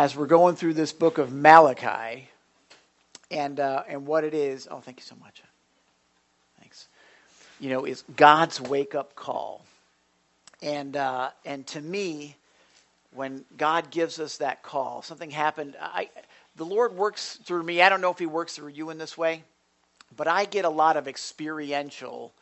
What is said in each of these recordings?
as we're going through this book of Malachi, and what it is. Oh, thank you so much. Thanks. Is God's wake-up call, and to me, when God gives us that call, something happened. The Lord works through me. I don't know if He works through you in this way, but I get a lot of experiential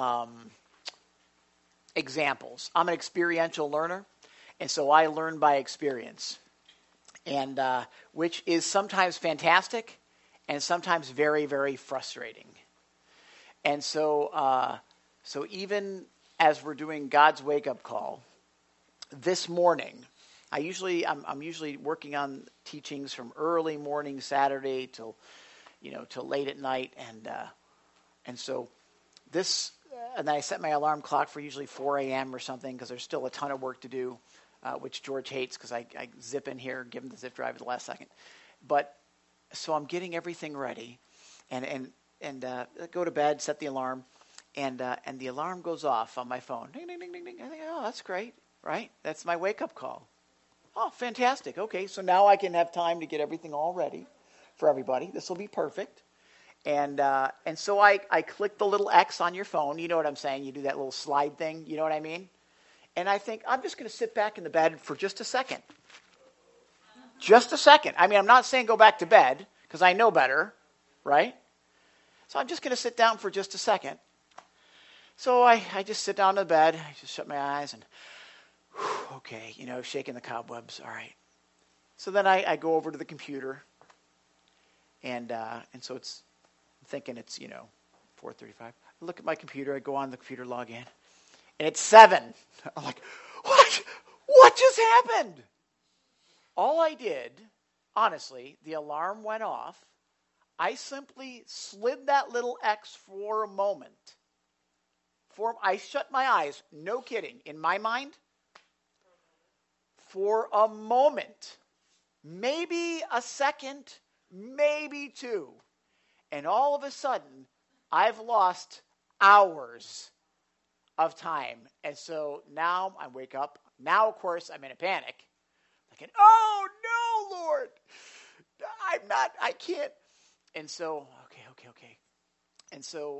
examples. I'm an experiential learner, and so I learn by experience, and which is sometimes fantastic and sometimes very, very frustrating. And so even as we're doing God's wake-up call, this morning, I'm usually working on teachings from early morning Saturday till late at night, and so this, and then I set my alarm clock for usually 4 a.m. or something because there's still a ton of work to do, which George hates because I zip in here, give him the zip drive at the last second. But so I'm getting everything ready, and go to bed, set the alarm, and the alarm goes off on my phone. Ding, ding, ding, ding, ding. I think, oh, that's great, right? That's my wake-up call. Oh, fantastic. Okay, so now I can have time to get everything all ready for everybody. This will be perfect. And so I click the little X on your phone. You know what I'm saying? You do that little slide thing. You know what I mean? And I think, I'm just going to sit back in the bed for just a second. Just a second. I mean, I'm not saying go back to bed because I know better, right? So I'm just going to sit down for just a second. So I just sit down in the bed. I just shut my eyes and, okay, shaking the cobwebs. All right. So then I go over to the computer, and so I'm thinking it's 4:35. I look at my computer. I go on the computer, log in, and it's 7. I'm like, what? What just happened? All I did, honestly, the alarm went off. I simply slid that little X for a moment. I shut my eyes, no kidding, in my mind, for a moment, maybe a second, maybe 2. And all of a sudden, I've lost hours of time. And so now I wake up. Now, of course, I'm in a panic. Thinking, oh, no, Lord. I can't. And so, okay. And so,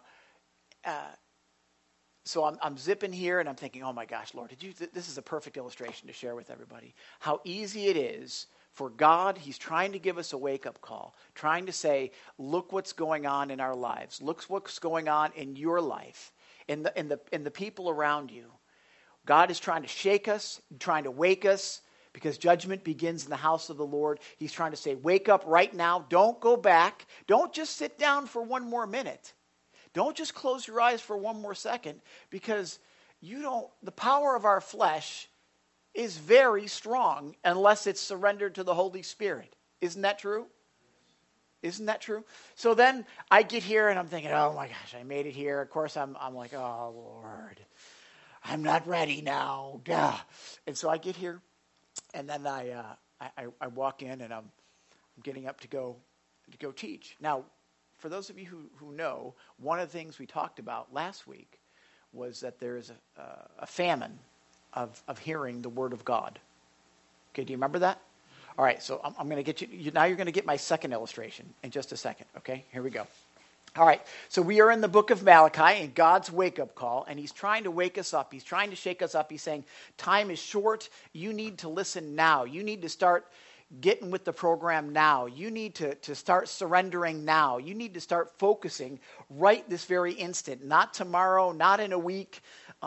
so I'm zipping here, and I'm thinking, oh my gosh, Lord, this is a perfect illustration to share with everybody. How easy it is for God. He's trying to give us a wake-up call, trying to say, look what's going on in our lives. Look what's going on in your life, in the people around you. God is trying to shake us, trying to wake us, because judgment begins in the house of the Lord. He's trying to say, wake up right now. Don't go back. Don't just sit down for one more minute. Don't just close your eyes for one more second, because the power of our flesh is very strong unless it's surrendered to the Holy Spirit. Isn't that true? Isn't that true? So then I get here and I'm thinking, oh my gosh, I made it here. Of course, I'm like, oh Lord, I'm not ready now. Duh. And so I get here, and then I walk in, and I'm getting up to go teach. Now, for those of you who know, one of the things we talked about last week was that there is a famine of hearing the Word of God. Okay, do you remember that? All right, so I'm going to get you. Now you're going to get my second illustration in just a second. Okay, here we go. All right, so we are in the book of Malachi, and God's wake-up call, and He's trying to wake us up. He's trying to shake us up. He's saying, time is short. You need to listen now. You need to start getting with the program now. You need to start surrendering now. You need to start focusing right this very instant, not tomorrow, not in a week.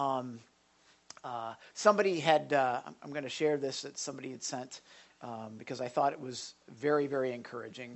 Somebody had, I'm going to share this that somebody had sent because I thought it was very, very encouraging.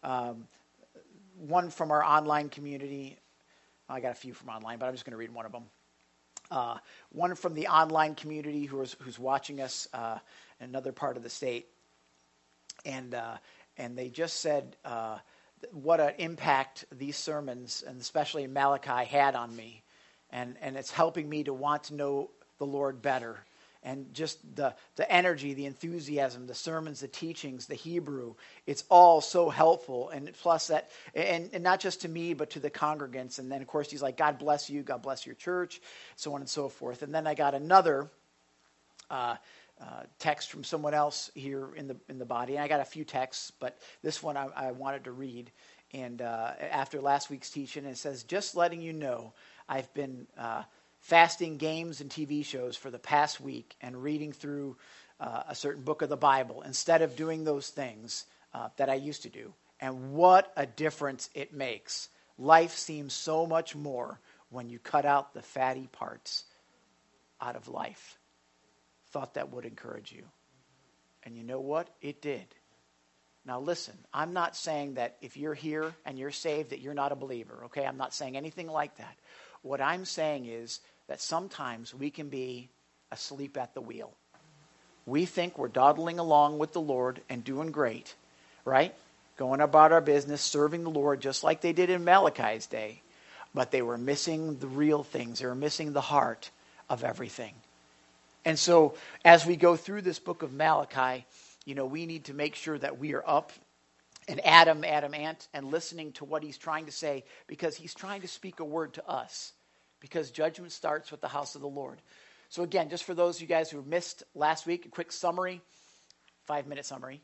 One from our online community. I got a few from online, but I'm just going to read one of them. One from the online community who's watching us in another part of the state. And they just said what an impact these sermons, and especially Malachi, had on me. And it's helping me to want to know the Lord better. And just the energy, the enthusiasm, the sermons, the teachings, the Hebrew, it's all so helpful. And plus that, and not just to me, but to the congregants. And then, of course, he's like, God bless you, God bless your church, so on and so forth. And then I got another text from someone else here in the body. And I got a few texts, but this one I wanted to read. And after last week's teaching, it says, just letting you know, I've been fasting games and TV shows for the past week and reading through a certain book of the Bible instead of doing those things that I used to do. And what a difference it makes. Life seems so much more when you cut out the fatty parts out of life. Thought that would encourage you. And you know what? It did. Now listen, I'm not saying that if you're here and you're saved that you're not a believer, okay? I'm not saying anything like that. What I'm saying is that sometimes we can be asleep at the wheel. We think we're dawdling along with the Lord and doing great, right? Going about our business, serving the Lord just like they did in Malachi's day. But they were missing the real things. They were missing the heart of everything. And so as we go through this book of Malachi, we need to make sure that we are up and Ant, and listening to what he's trying to say, because he's trying to speak a word to us, because judgment starts with the house of the Lord. So again, just for those of you guys who missed last week, a quick summary, 5-minute summary.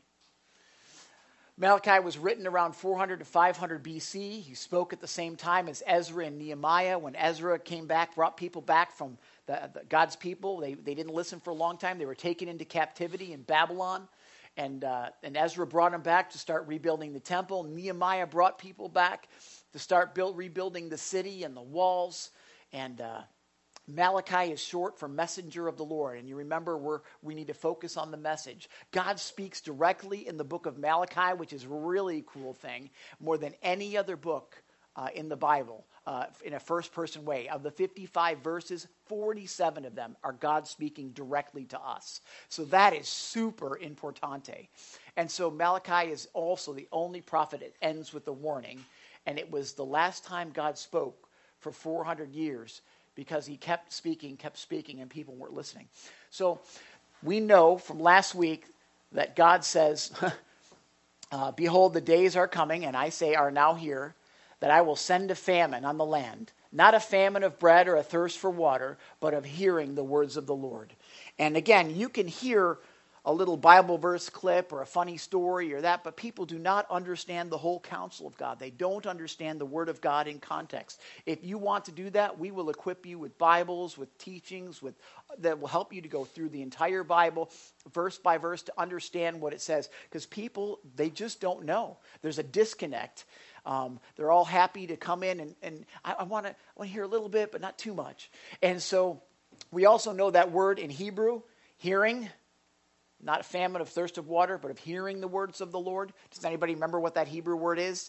Malachi was written around 400 to 500 BC. He spoke at the same time as Ezra and Nehemiah. When Ezra came back, brought people back from God's people, they didn't listen for a long time. They were taken into captivity in Babylon. And Ezra brought them back to start rebuilding the temple. Nehemiah brought people back to start rebuilding the city and the walls. And Malachi is short for messenger of the Lord. And you remember we need to focus on the message. God speaks directly in the book of Malachi, which is a really cool thing, more than any other book in the Bible in a first-person way. Of the 55 verses, 47 of them are God speaking directly to us. So that is super importante. And so Malachi is also the only prophet that ends with a warning. And it was the last time God spoke for 400 years, because he kept speaking, and people weren't listening. So we know from last week that God says, behold, the days are coming, and I say are now here, that I will send a famine on the land, not a famine of bread or a thirst for water, but of hearing the words of the Lord. And again, you can hear a little Bible verse clip or a funny story or that, but people do not understand the whole counsel of God. They don't understand the Word of God in context. If you want to do that, we will equip you with Bibles, with teachings, that will help you to go through the entire Bible, verse by verse, to understand what it says. Because people, they just don't know. There's a disconnect. They're all happy to come in, and I want to hear a little bit, but not too much. And so we also know that word in Hebrew, hearing, not a famine of thirst of water, but of hearing the words of the Lord. Does anybody remember what that Hebrew word is?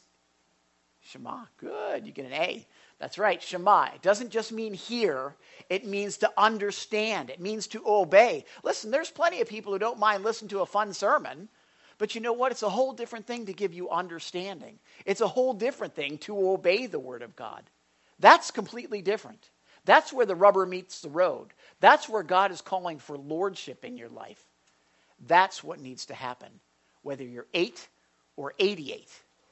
Shema. Good. You get an A. That's right. Shema. It doesn't just mean hear. It means to understand. It means to obey. Listen, there's plenty of people who don't mind listening to a fun sermon. But you know what? It's a whole different thing to give you understanding. It's a whole different thing to obey the Word of God. That's completely different. That's where the rubber meets the road. That's where God is calling for lordship in your life. That's what needs to happen, whether you're 8 or 88.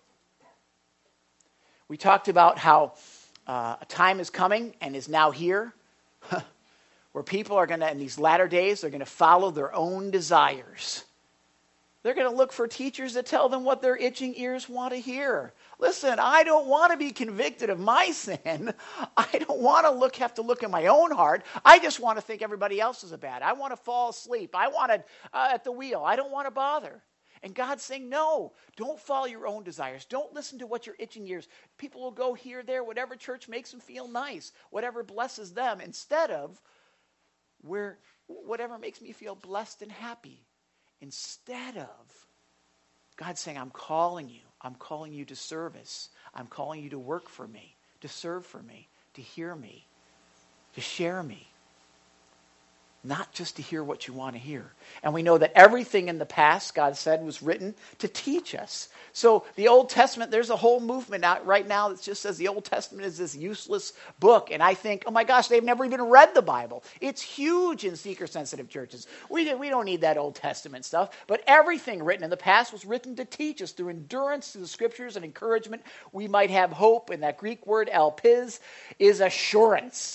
We talked about how a time is coming and is now here where people are going to, in these latter days, they're going to follow their own desires. They're going to look for teachers that tell them what their itching ears want to hear. Listen, I don't want to be convicted of my sin. I don't want to have to look in my own heart. I just want to think everybody else is bad. I want to fall asleep. I want to at the wheel. I don't want to bother. And God's saying, no, don't follow your own desires. Don't listen to what your itching ears. People will go here, there, whatever church makes them feel nice, whatever blesses them, instead of whatever makes me feel blessed and happy. Instead of God saying, I'm calling you to service. I'm calling you to work for me, to serve for me, to hear me, to share me. Not just to hear what you want to hear. And we know that everything in the past, God said, was written to teach us. So the Old Testament, there's a whole movement out right now that just says the Old Testament is this useless book. And I think, oh my gosh, they've never even read the Bible. It's huge in seeker-sensitive churches. We don't need that Old Testament stuff. But everything written in the past was written to teach us through endurance to the Scriptures and encouragement. We might have hope. And that Greek word, elpis, is assurance.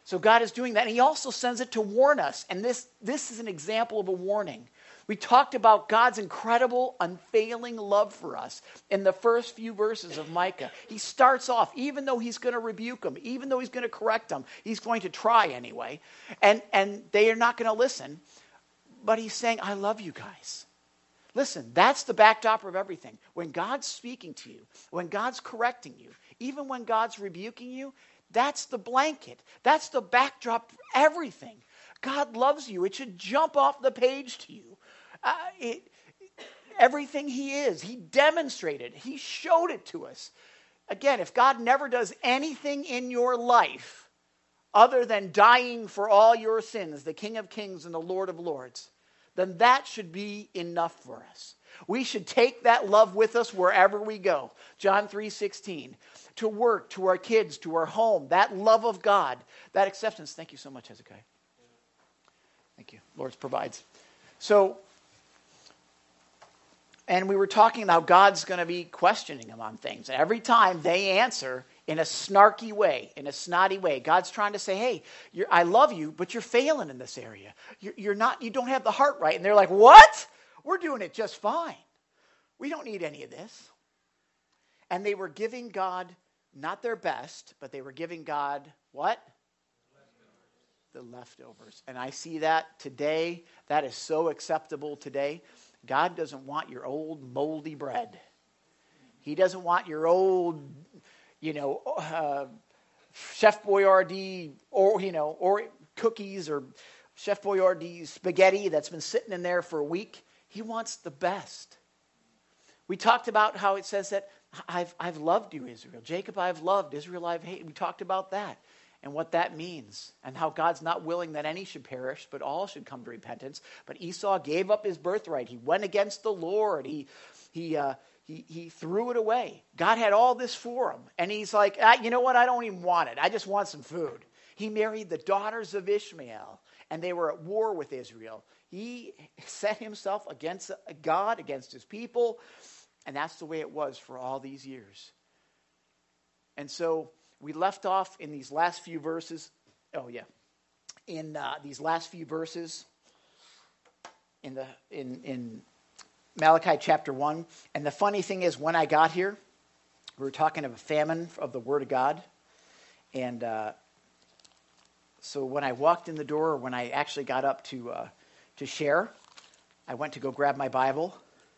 So God is doing that. And he also sends it to warn us. And this is an example of a warning. We talked about God's incredible, unfailing love for us in the first few verses of Micah. He starts off, even though he's going to rebuke them, even though he's going to correct them, he's going to try anyway. And they are not going to listen. But he's saying, I love you guys. Listen, that's the backdrop of everything. When God's speaking to you, when God's correcting you, even when God's rebuking you, that's the blanket. That's the backdrop for everything. God loves you. It should jump off the page to you. Everything he is, he demonstrated. He showed it to us. Again, if God never does anything in your life other than dying for all your sins, the King of Kings and the Lord of Lords, then that should be enough for us. We should take that love with us wherever we go. John 3:16. To work, to our kids, to our home. That love of God, that acceptance. Thank you so much, Hezekiah. Thank you. Lord provides. So, and we were talking about God's going to be questioning them on things. And every time they answer in a snarky way, in a snotty way, God's trying to say, hey, I love you, but you're failing in this area. You don't have the heart right. And they're like, what? We're doing it just fine. We don't need any of this. And they were giving God not their best, but they were giving God what? The leftovers. And I see that today. That is so acceptable today. God doesn't want your old moldy bread. He doesn't want your old, Chef Boyardee or cookies or Chef Boyardee spaghetti that's been sitting in there for a week. He wants the best. We talked about how it says that I've loved you, Israel. Jacob I've loved. Israel I've hated. We talked about that and what that means and how God's not willing that any should perish, but all should come to repentance. But Esau gave up his birthright. He went against the Lord. He threw it away. God had all this for him. And he's like, you know what? I don't even want it. I just want some food. He married the daughters of Ishmael, and they were at war with Israel. He set himself against God, against his people. And that's the way it was for all these years. And so we left off in these last few verses. Oh, yeah. In these last few verses in Malachi chapter 1. And the funny thing is, when I got here, we were talking of a famine of the Word of God. And so when I walked in the door, or when I actually got up to share, I went to go grab my Bible.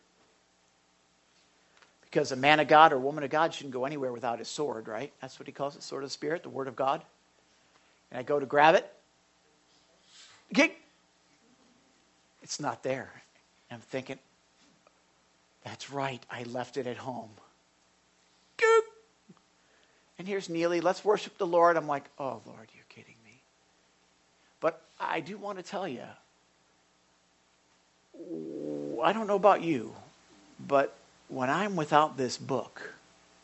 Because a man of God or woman of God shouldn't go anywhere without his sword, right? That's what he calls it, sword of the Spirit, the Word of God. And I go to grab it. Okay. It's not there. And I'm thinking, that's right, I left it at home. And here's Neely, let's worship the Lord. I'm like, oh, Lord, you're kidding me. But I do want to tell you, I don't know about you, but when I'm without this book,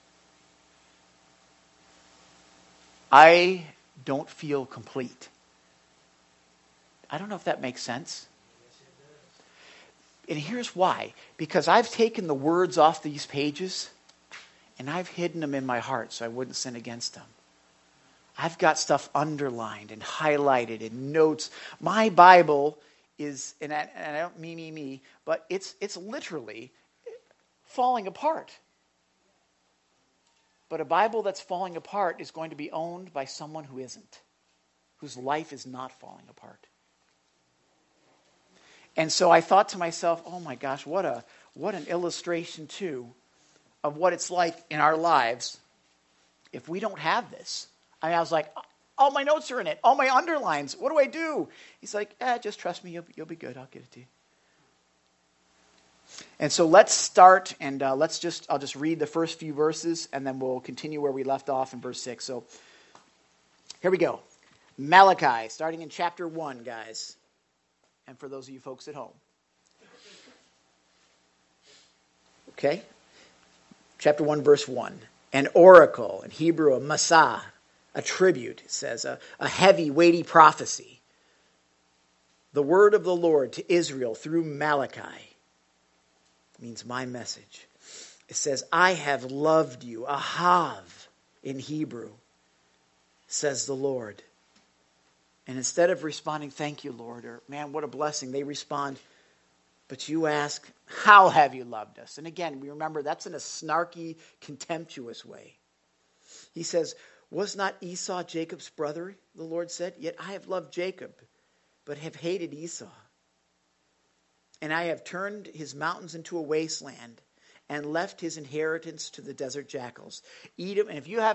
I don't feel complete. I don't know if that makes sense. And here's why. Because I've taken the words off these pages and I've hidden them in my heart so I wouldn't sin against them. I've got stuff underlined and highlighted in notes. My Bible is, and I don't mean me, but it's literally falling apart. But a Bible that's falling apart is going to be owned by someone who isn't, whose life is not falling apart. And so I thought to myself, oh my gosh, what an illustration too of what it's like in our lives if we don't have this. I was like, all my notes are in it, all my underlines. What do I do? He's like, just trust me, you'll be good. I'll get it to you. And so let's start, and I'll just read the first few verses, and then we'll continue where we left off in verse 6. So here we go. Malachi, starting in chapter 1, guys. And for those of you folks at home. Okay? Chapter 1, verse 1. An oracle, in Hebrew, a masah, a tribute, it says, a heavy, weighty prophecy. The word of the Lord to Israel through Malachi. Means my message. It says, I have loved you, ahav in Hebrew, says the Lord. And instead of responding, thank you, Lord, or man, what a blessing, they respond, but you ask, how have you loved us? And again, we remember that's in a snarky, contemptuous way. He says, was not Esau Jacob's brother? The Lord said, yet I have loved Jacob, but have hated Esau. And I have turned his mountains into a wasteland and left his inheritance to the desert jackals. Edom, and if you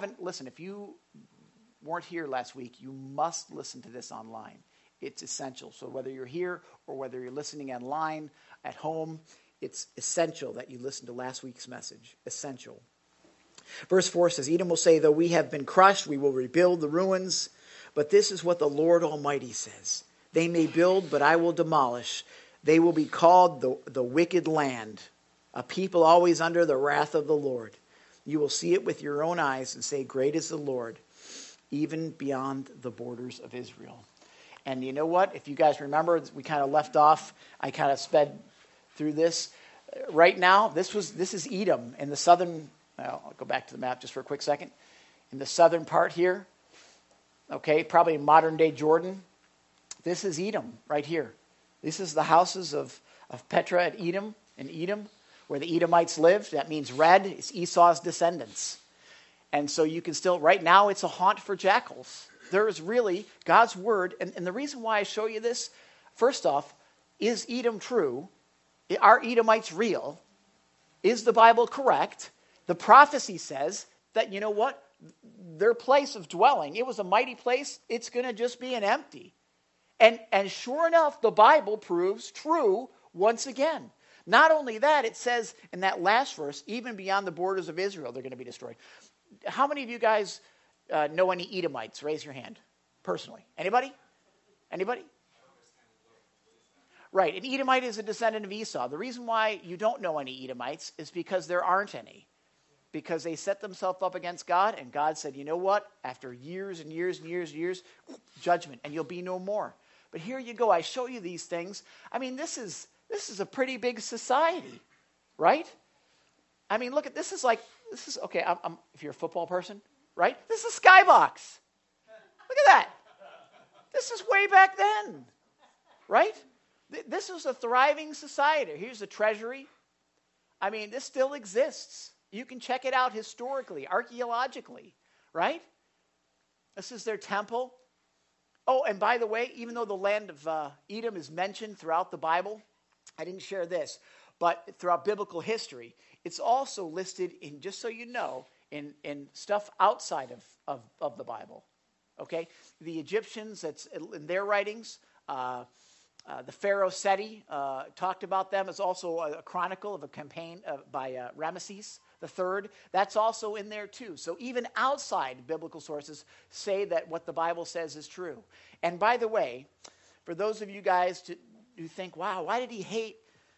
weren't here last week, you must listen to this online. It's essential. So whether you're here or whether you're listening online at home, it's essential that you listen to last week's message. Essential. Verse 4 says, Edom will say, though we have been crushed, we will rebuild the ruins. But this is what the Lord Almighty says. They may build, but I will demolish. They will be called the wicked land, a people always under the wrath of the Lord. You will see it with your own eyes and say, great is the Lord, even beyond the borders of Israel. And you know what? If you guys remember, we kind of left off. I kind of sped through this. Right now, this is Edom in the southern. I'll go back to the map just for a quick second. In the southern part here, okay, probably modern day Jordan. This is Edom right here. This is the houses of Petra at Edom, in Edom, where the Edomites lived. That means red. It's Esau's descendants. And so you can still, right now, it's a haunt for jackals. There is really God's word. And the reason why I show you this, first off, is Edom true? Are Edomites real? Is the Bible correct? The prophecy says that, you know what? Their place of dwelling, it was a mighty place. It's going to just be an empty. And sure enough, the Bible proves true once again. Not only that, it says in that last verse, even beyond the borders of Israel, they're going to be destroyed. How many of you guys know any Edomites? Raise your hand. Personally. Anybody? Anybody? Right. An Edomite is a descendant of Esau. The reason why you don't know any Edomites is because there aren't any. Because they set themselves up against God, and God said, you know what? After years and years and years and years, judgment, and you'll be no more. But here you go. I show you these things. I mean, this is a pretty big society, right? I mean, look at this. Is okay. If you're a football person, right? This is Skybox. Look at that. This is way back then, right? This was a thriving society. Here's the treasury. I mean, this still exists. You can check it out historically, archaeologically, right? This is their temple. Oh, and by the way, even though the land of Edom is mentioned throughout the Bible, I didn't share this, but throughout biblical history, it's also listed in, just so you know, in stuff outside of the Bible. Okay? The Egyptians, that's in their writings, the Pharaoh Seti talked about them. It's also a chronicle of a campaign by Ramesses III. That's also in there too. So even outside biblical sources say that what the Bible says is true. And by the way, for those of you guys who think, wow, why did he hate,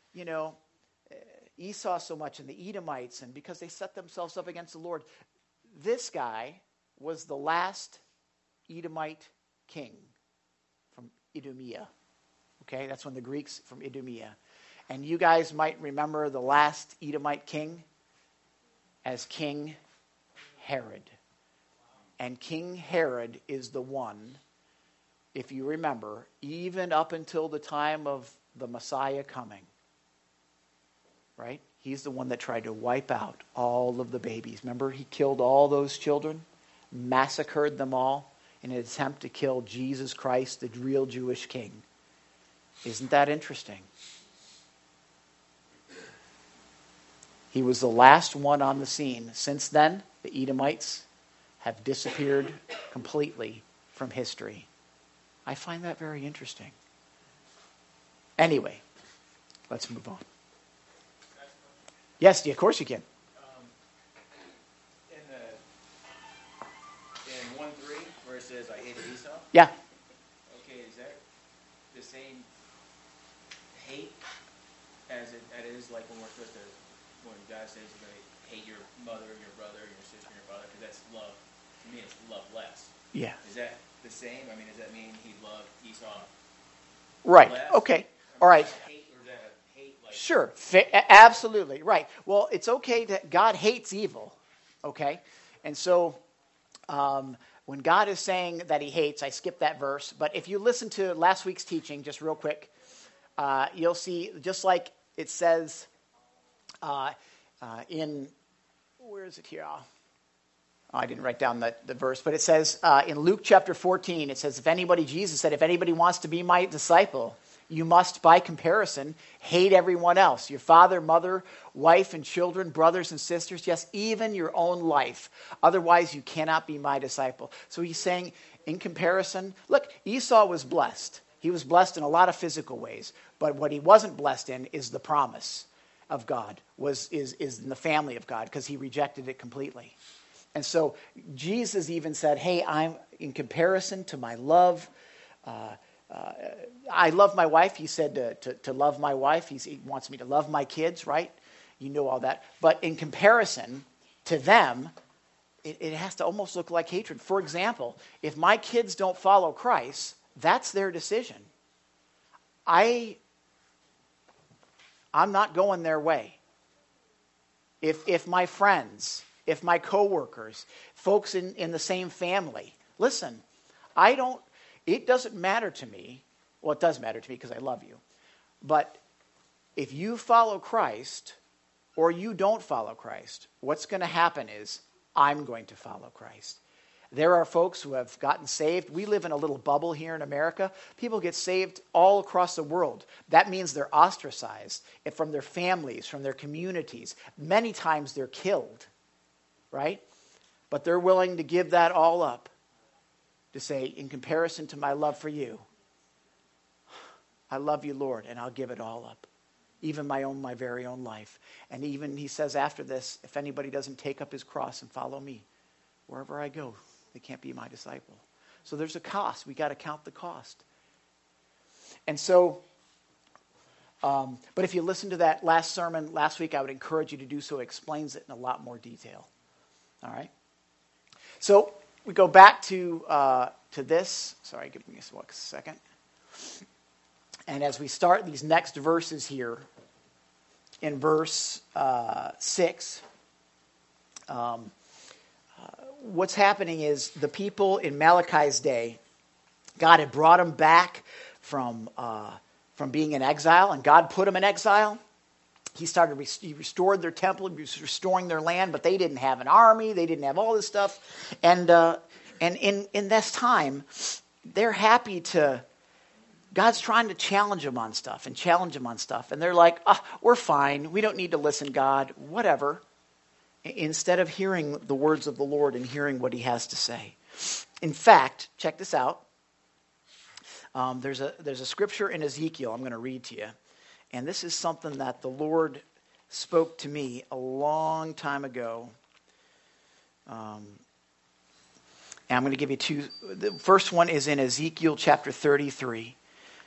Esau so much and the Edomites? And because they set themselves up against the Lord. This guy was the last Edomite king from Idumea. Okay, that's when the Greeks from Idumea. And you guys might remember the last Edomite king as King Herod. And King Herod is the one, if you remember, even up until the time of the Messiah coming, right? He's the one that tried to wipe out all of the babies. Remember, he killed all those children, massacred them all in an attempt to kill Jesus Christ, the real Jewish king. Isn't that interesting? He was the last one on the scene. Since then, the Edomites have disappeared completely from history. I find that very interesting. Anyway, let's move on. Yes, of course you can. In 1:3, where it says, I hated Esau? Yeah. Okay, is that the same hate as it is like when we're supposed to, when God says you're going to hate your mother, your brother, your sister, your brother, because that's love. To me, it's love less. Yeah. Is that the same? I mean, does that mean he loved Esau right. less? Okay. All right. Hate, or is that a hate like... Sure. Absolutely. Right. Well, it's okay that God hates evil. Okay. And so When God is saying that he hates, I skipped that verse, but if you listen to last week's teaching, just real quick, you'll see, just like it says where is it here? I didn't write down the verse, but it says in Luke chapter 14, it says, Jesus said, if anybody wants to be my disciple, you must, by comparison, hate everyone else. Your father, mother, wife, and children, brothers and sisters, yes, even your own life. Otherwise, you cannot be my disciple. So he's saying, in comparison, look, Esau was blessed. He was blessed in a lot of physical ways. But what he wasn't blessed in is the promise of God, is in the family of God, because he rejected it completely. And so Jesus even said, hey, I'm in comparison to my love, I love my wife. He said to love my wife. He wants me to love my kids, right? You know all that. But in comparison to them, it has to almost look like hatred. For example, if my kids don't follow Christ, that's their decision. I'm not going their way. If my friends, if my coworkers, folks in the same family, listen, it doesn't matter to me. Well, it does matter to me because I love you. But if you follow Christ or you don't follow Christ, what's going to happen is I'm going to follow Christ. There are folks who have gotten saved. We live in a little bubble here in America. People get saved all across the world. That means they're ostracized from their families, from their communities. Many times they're killed, right? But they're willing to give that all up to say, in comparison to my love for you, I love you, Lord, and I'll give it all up. Even my very own life. And even he says after this, if anybody doesn't take up his cross and follow me, wherever I go, they can't be my disciple. So there's a cost. We got to count the cost. And so, but if you listen to that last sermon last week, I would encourage you to do so. It explains it in a lot more detail. All right? So we go back to this. Sorry, give me a second. And as we start these next verses here, in verse 6, what's happening is the people in Malachi's day, God had brought them back from being in exile, and God put them in exile. He restored their temple, he was restoring their land, but they didn't have an army, they didn't have all this stuff. And in this time, they're happy to... God's trying to challenge them on stuff. And they're like, we're fine. We don't need to listen, God. Whatever. Instead of hearing the words of the Lord and hearing what he has to say. In fact, check this out. There's a scripture in Ezekiel I'm going to read to you. And this is something that the Lord spoke to me a long time ago. And I'm going to give you two. The first one is in Ezekiel chapter 33.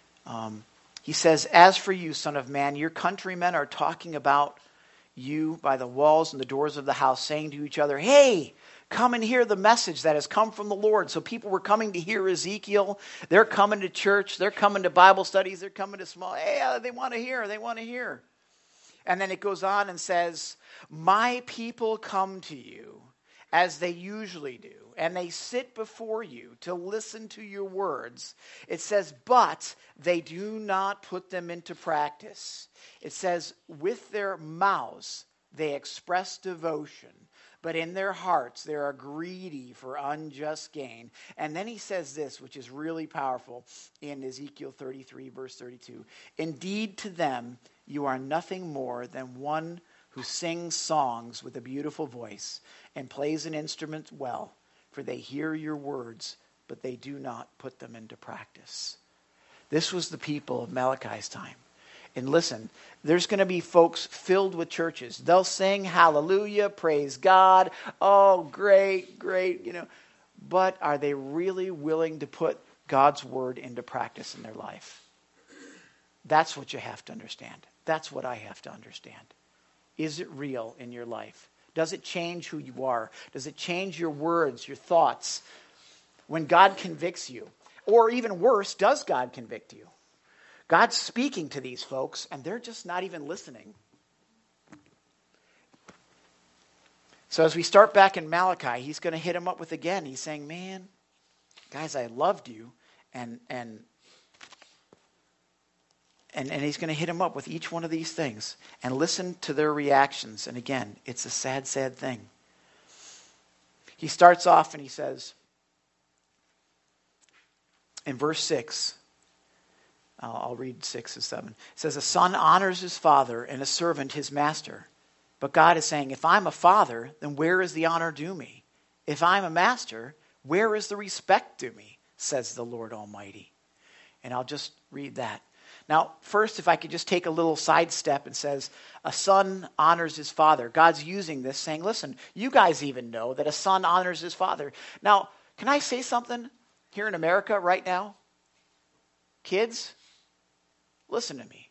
He says, as for you, son of man, your countrymen are talking about you by the walls and the doors of the house, saying to each other, hey, come and hear the message that has come from the Lord. So people were coming to hear Ezekiel. They're coming to church. They're coming to Bible studies. They're coming to small. Hey, they want to hear. And then it goes on and says, my people come to you as they usually do, and they sit before you to listen to your words. It says, but they do not put them into practice. It says, with their mouths they express devotion, but in their hearts they are greedy for unjust gain. And then he says this, which is really powerful, in Ezekiel 33, verse 32. Indeed, to them you are nothing more than one who sings songs with a beautiful voice and plays an instrument well, for they hear your words, but they do not put them into practice. This was the people of Malachi's time. And listen, there's going to be folks filled with churches. They'll sing hallelujah, praise God, oh, great, but are they really willing to put God's word into practice in their life? That's what you have to understand. That's what I have to understand. Is it real in your life? Does it change who you are? Does it change your words, your thoughts? When God convicts you, or even worse, does God convict you? God's speaking to these folks, and they're just not even listening. So as we start back in Malachi, he's going to hit him up with again. He's saying, man, guys, I loved you. And he's going to hit him up with each one of these things. And listen to their reactions. And again, it's a sad, sad thing. He starts off and he says, in verse 6, I'll read 6 and 7. It says, a son honors his father and a servant his master. But God is saying, if I'm a father, then where is the honor due me? If I'm a master, where is the respect due me? Says the Lord Almighty. And I'll just read that. Now, first, if I could just take a little sidestep and says, a son honors his father. God's using this saying, listen, you guys even know that a son honors his father. Now, can I say something here in America right now? Kids, listen to me.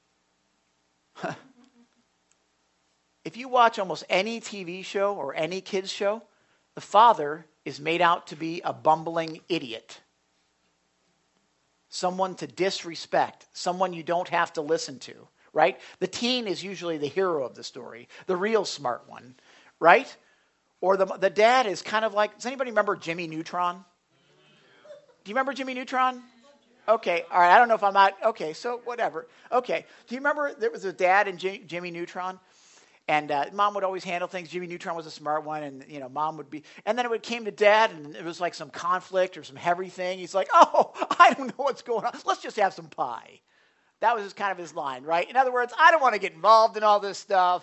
If you watch almost any TV show or any kids show, the father is made out to be a bumbling idiot. Someone to disrespect, someone you don't have to listen to, right? The teen is usually the hero of the story, the real smart one, right? Or the dad is kind of like, does anybody remember Jimmy Neutron? Do you remember Jimmy Neutron? Okay, all right, I don't know if I'm not, okay, so whatever. Okay, do you remember there was a dad in Jimmy Neutron? And mom would always handle things. Jimmy Neutron was a smart one, and mom would be. And then it came to dad, and it was like some conflict or some heavy thing. He's like, "Oh, I don't know what's going on. Let's just have some pie." That was kind of his line, right? In other words, I don't want to get involved in all this stuff.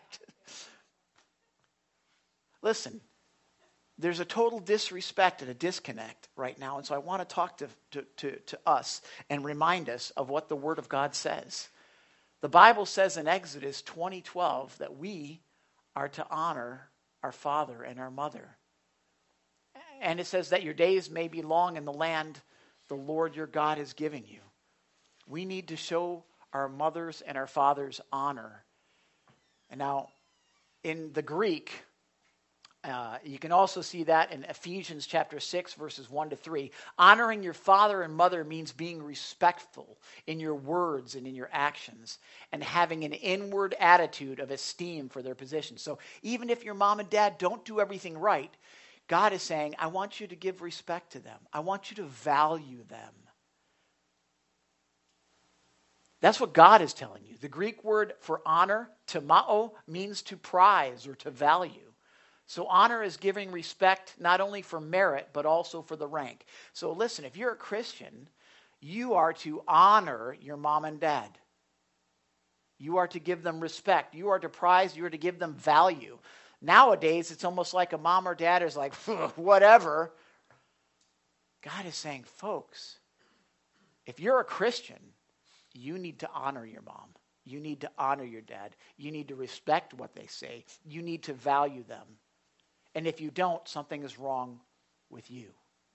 Listen, there's a total disrespect and a disconnect right now, and so I want to talk to us and remind us of what the Word of God says. The Bible says in Exodus 20:12 that we are to honor our father and our mother. And it says that your days may be long in the land the Lord your God is giving you. We need to show our mothers and our fathers honor. And now, in the Greek, you can also see that in Ephesians chapter 6, verses 1 to 3. Honoring your father and mother means being respectful in your words and in your actions and having an inward attitude of esteem for their position. So even if your mom and dad don't do everything right, God is saying, I want you to give respect to them. I want you to value them. That's what God is telling you. The Greek word for honor, timao, means to prize or to value. So honor is giving respect not only for merit, but also for the rank. So listen, if you're a Christian, you are to honor your mom and dad. You are to give them respect. You are to prize. You are to give them value. Nowadays, it's almost like a mom or dad is like, whatever. God is saying, folks, if you're a Christian, you need to honor your mom. You need to honor your dad. You need to respect what they say. You need to value them. And if you don't, something is wrong with you.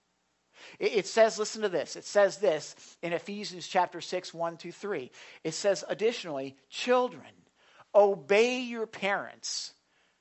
It says, listen to this. It says this in Ephesians chapter 6, 1 to 3. It says, additionally, children, obey your parents,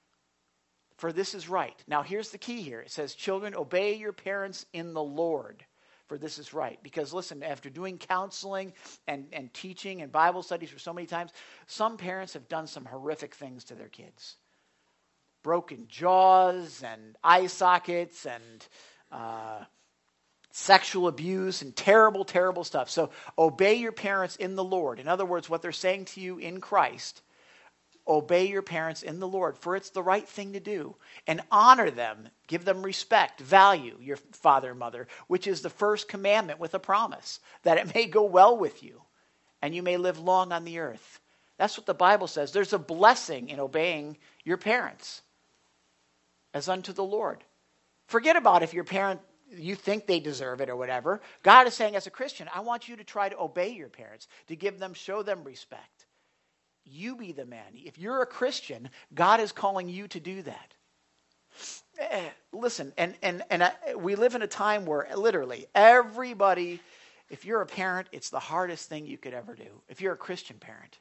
for this is right. Now, here's the key here. It says, children, obey your parents in the Lord, for this is right. Because listen, after doing counseling and teaching and Bible studies for so many times, some parents have done some horrific things to their kids. Broken jaws and eye sockets and sexual abuse and terrible, terrible stuff. So obey your parents in the Lord. In other words, what they're saying to you in Christ, obey your parents in the Lord, for it's the right thing to do. And honor them, give them respect, value your father and mother, which is the first commandment with a promise, that it may go well with you and you may live long on the earth. That's what the Bible says. There's a blessing in obeying your parents as unto the Lord. Forget about if your parent, you think they deserve it or whatever. God is saying as a Christian, I want you to try to obey your parents, to give them, show them respect. You be the man. If you're a Christian, God is calling you to do that. Listen, we live in a time where literally everybody, if you're a parent, it's the hardest thing you could ever do. If you're a Christian parent.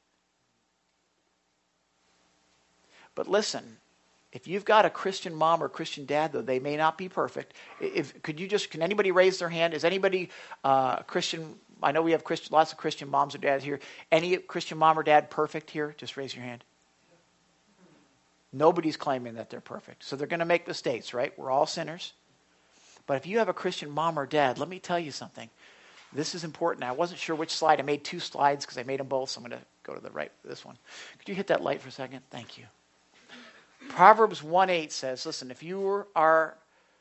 But listen, if you've got a Christian mom or Christian dad, though they may not be perfect, can anybody raise their hand? Is anybody Christian? I know we have lots of Christian moms or dads here. Any Christian mom or dad perfect here? Just raise your hand. Nobody's claiming that they're perfect. So they're going to make mistakes, right? We're all sinners. But if you have a Christian mom or dad, let me tell you something. This is important. I wasn't sure which slide. I made 2 slides because I made them both, so I'm going to go to the right, this one. Could you hit that light for a second? Thank you. Proverbs 1:8 says, listen, if you've got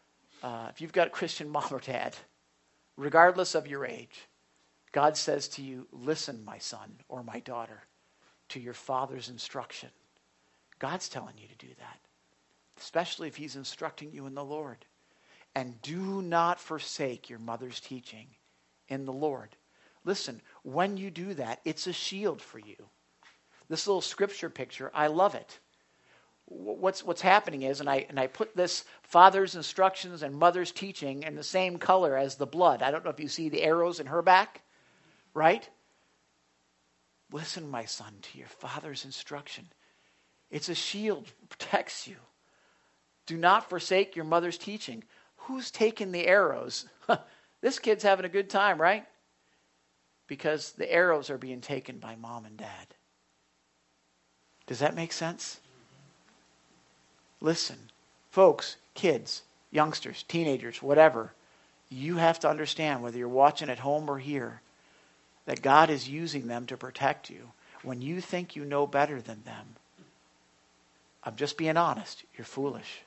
a Christian mom or dad, regardless of your age, God says to you, listen, my son or my daughter, to your father's instruction. God's telling you to do that, especially if he's instructing you in the Lord. And do not forsake your mother's teaching in the Lord. Listen, when you do that, it's a shield for you. This little scripture picture, I love it. What's happening is, and I put this father's instructions and mother's teaching in the same color as the blood. I don't know if you see the arrows in her back, right? Listen, my son, to your father's instruction. It's a shield, protects you. Do not forsake your mother's teaching. Who's taking the arrows? This kid's having a good time, right? Because the arrows are being taken by mom and dad. Does that make sense? Listen, folks, kids, youngsters, teenagers, whatever, you have to understand, whether you're watching at home or here, that God is using them to protect you. When you think you know better than them, I'm just being honest, you're foolish.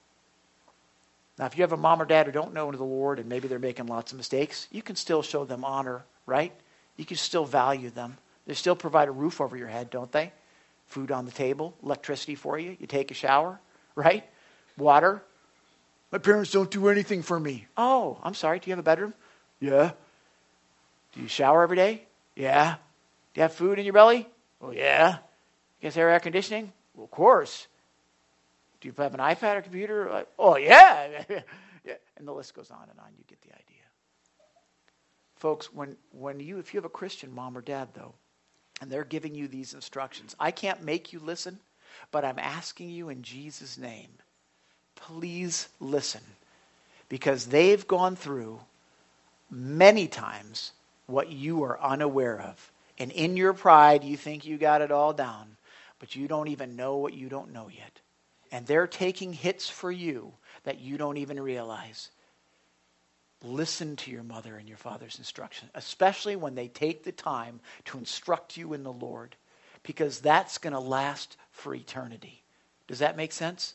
Now, if you have a mom or dad who don't know the Lord and maybe they're making lots of mistakes, you can still show them honor, right? You can still value them. They still provide a roof over your head, don't they? Food on the table, electricity for you. You take a shower, right? Water. My parents don't do anything for me. Oh, I'm sorry. Do you have a bedroom? Yeah. Do you shower every day? Yeah. Do you have food in your belly? Oh, yeah. You guys have air conditioning? Well, of course. Do you have an iPad or computer? Oh, yeah. Yeah. And the list goes on and on. You get the idea. Folks, if you have a Christian mom or dad, though, and they're giving you these instructions, I can't make you listen, but I'm asking you in Jesus' name, please listen. Because they've gone through many times what you are unaware of. And in your pride, you think you got it all down, but you don't even know what you don't know yet. And they're taking hits for you that you don't even realize. Listen to your mother and your father's instruction, especially when they take the time to instruct you in the Lord, because that's going to last for eternity. Does that make sense?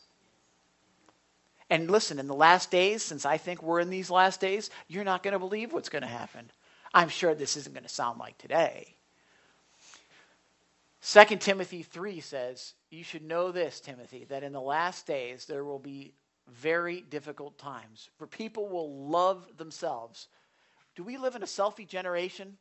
And listen, in the last days, since I think we're in these last days, you're not going to believe what's going to happen. I'm sure this isn't going to sound like today. 2 Timothy 3 says, you should know this, Timothy, that in the last days there will be very difficult times. For people will love themselves. Do we live in a selfie generation?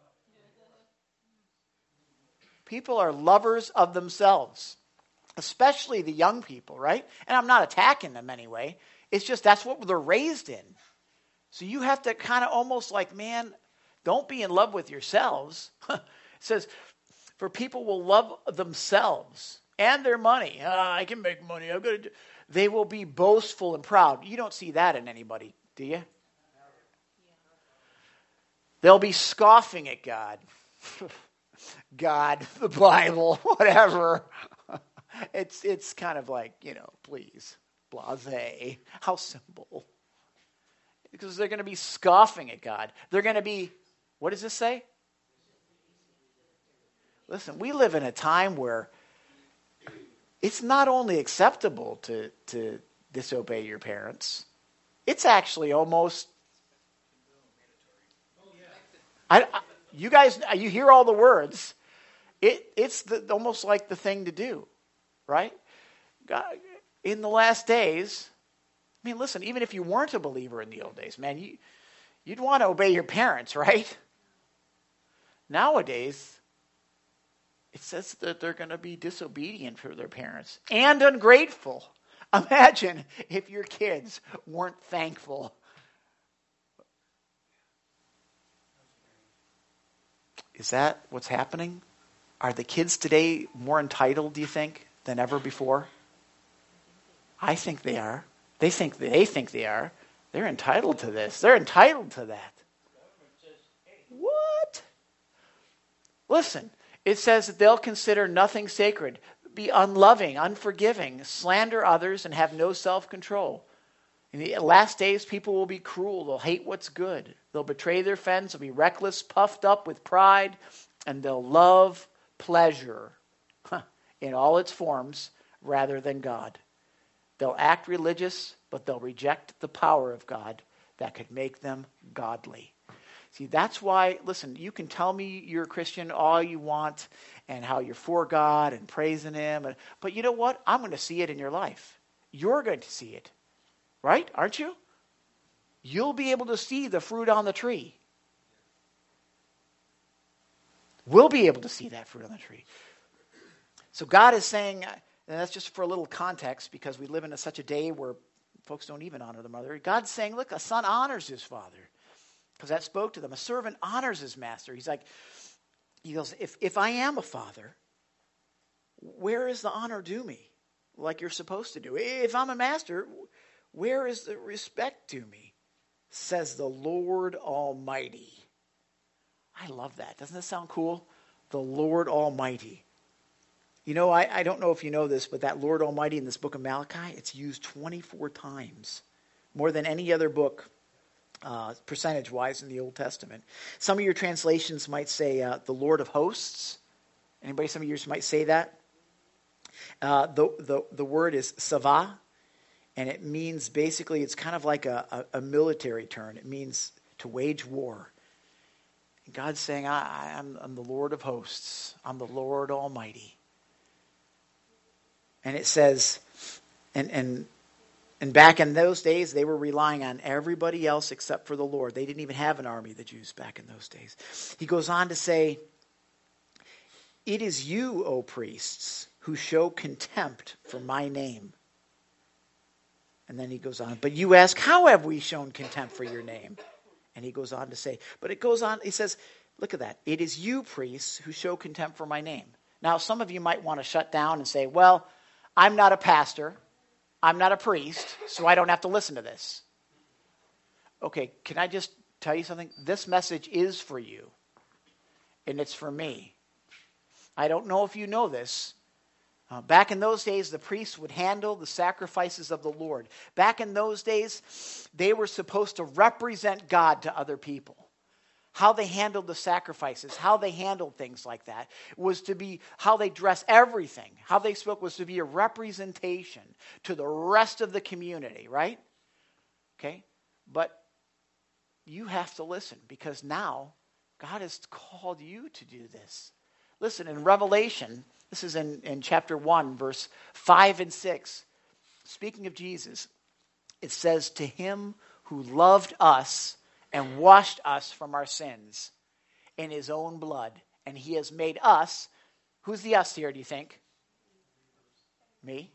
People are lovers of themselves, especially the young people, right? And I'm not attacking them anyway. It's just that's what they're raised in. So you have to kind of almost like, man, don't be in love with yourselves. It says, for people will love themselves and their money. I can make money. I'm going to do. They will be boastful and proud. You don't see that in anybody, do you? They'll be scoffing at God. God, the Bible, whatever. It's kind of like, please, blasé. How simple. Because they're going to be scoffing at God. They're going to be, what does this say? Listen, we live in a time where it's not only acceptable to disobey your parents, it's actually almost... you guys, you hear all the words. It's almost like the thing to do, right? God, in the last days, I mean, listen, even if you weren't a believer in the old days, man, you'd want to obey your parents, right? Nowadays, it says that they're going to be disobedient for their parents and ungrateful. Imagine if your kids weren't thankful. Is that what's happening? Are the kids today more entitled, do you think, than ever before? I think they are. They think they are. They're entitled to this. They're entitled to that. What? Listen, it says that they'll consider nothing sacred. be unloving, unforgiving, slander others, and have no self-control. In the last days, people will be cruel. They'll hate what's good. They'll betray their friends. They'll be reckless, puffed up with pride, and they'll love pleasure in all its forms rather than God. They'll act religious, but they'll reject the power of God that could make them godly. See, that's why, listen, you can tell me you're a Christian all you want and how you're for God and praising Him. But you know what? I'm going to see it in your life. You're going to see it. Right? Aren't you? You'll be able to see the fruit on the tree. We'll be able to see that fruit on the tree. So God is saying, and that's just for a little context because we live in such a day where folks don't even honor the mother. God's saying, look, a son honors his father. Because that spoke to them. A servant honors his master. He goes, if I am a father, where is the honor due me? Like you're supposed to do. If I'm a master, where is the respect due me? Says the Lord Almighty. I love that. Doesn't that sound cool? The Lord Almighty. You know, I don't know if you know this, but that Lord Almighty in this book of Malachi, it's used 24 times. More than any other book, percentage-wise, in the Old Testament. Some of your translations might say the Lord of Hosts. Anybody, some of yours might say that. The word is Savah. And it means basically, it's kind of like a military term. It means to wage war. And God's saying, I'm the Lord of hosts. I'm the Lord Almighty. And it says, and back in those days, they were relying on everybody else except for the Lord. They didn't even have an army, the Jews, back in those days. He goes on to say, it is you, O priests, who show contempt for my name. And then he goes on, but you ask, how have we shown contempt for your name? And he goes on to say, but it goes on, he says, look at that. It is you, priests, who show contempt for my name. Now, some of you might want to shut down and say, well, I'm not a pastor. I'm not a priest, so I don't have to listen to this. Okay, can I just tell you something? This message is for you, and it's for me. I don't know if you know this. Back in those days, the priests would handle the sacrifices of the Lord. Back in those days, they were supposed to represent God to other people. How they handled the sacrifices, how they handled things like that, was to be how they dress everything. How they spoke was to be a representation to the rest of the community, right? Okay? But you have to listen because now God has called you to do this. Listen, in Revelation, this is in chapter 1, verse 5 and 6. Speaking of Jesus, it says, to him who loved us and washed us from our sins in his own blood. And he has made us, who's the us here, do you think? Me?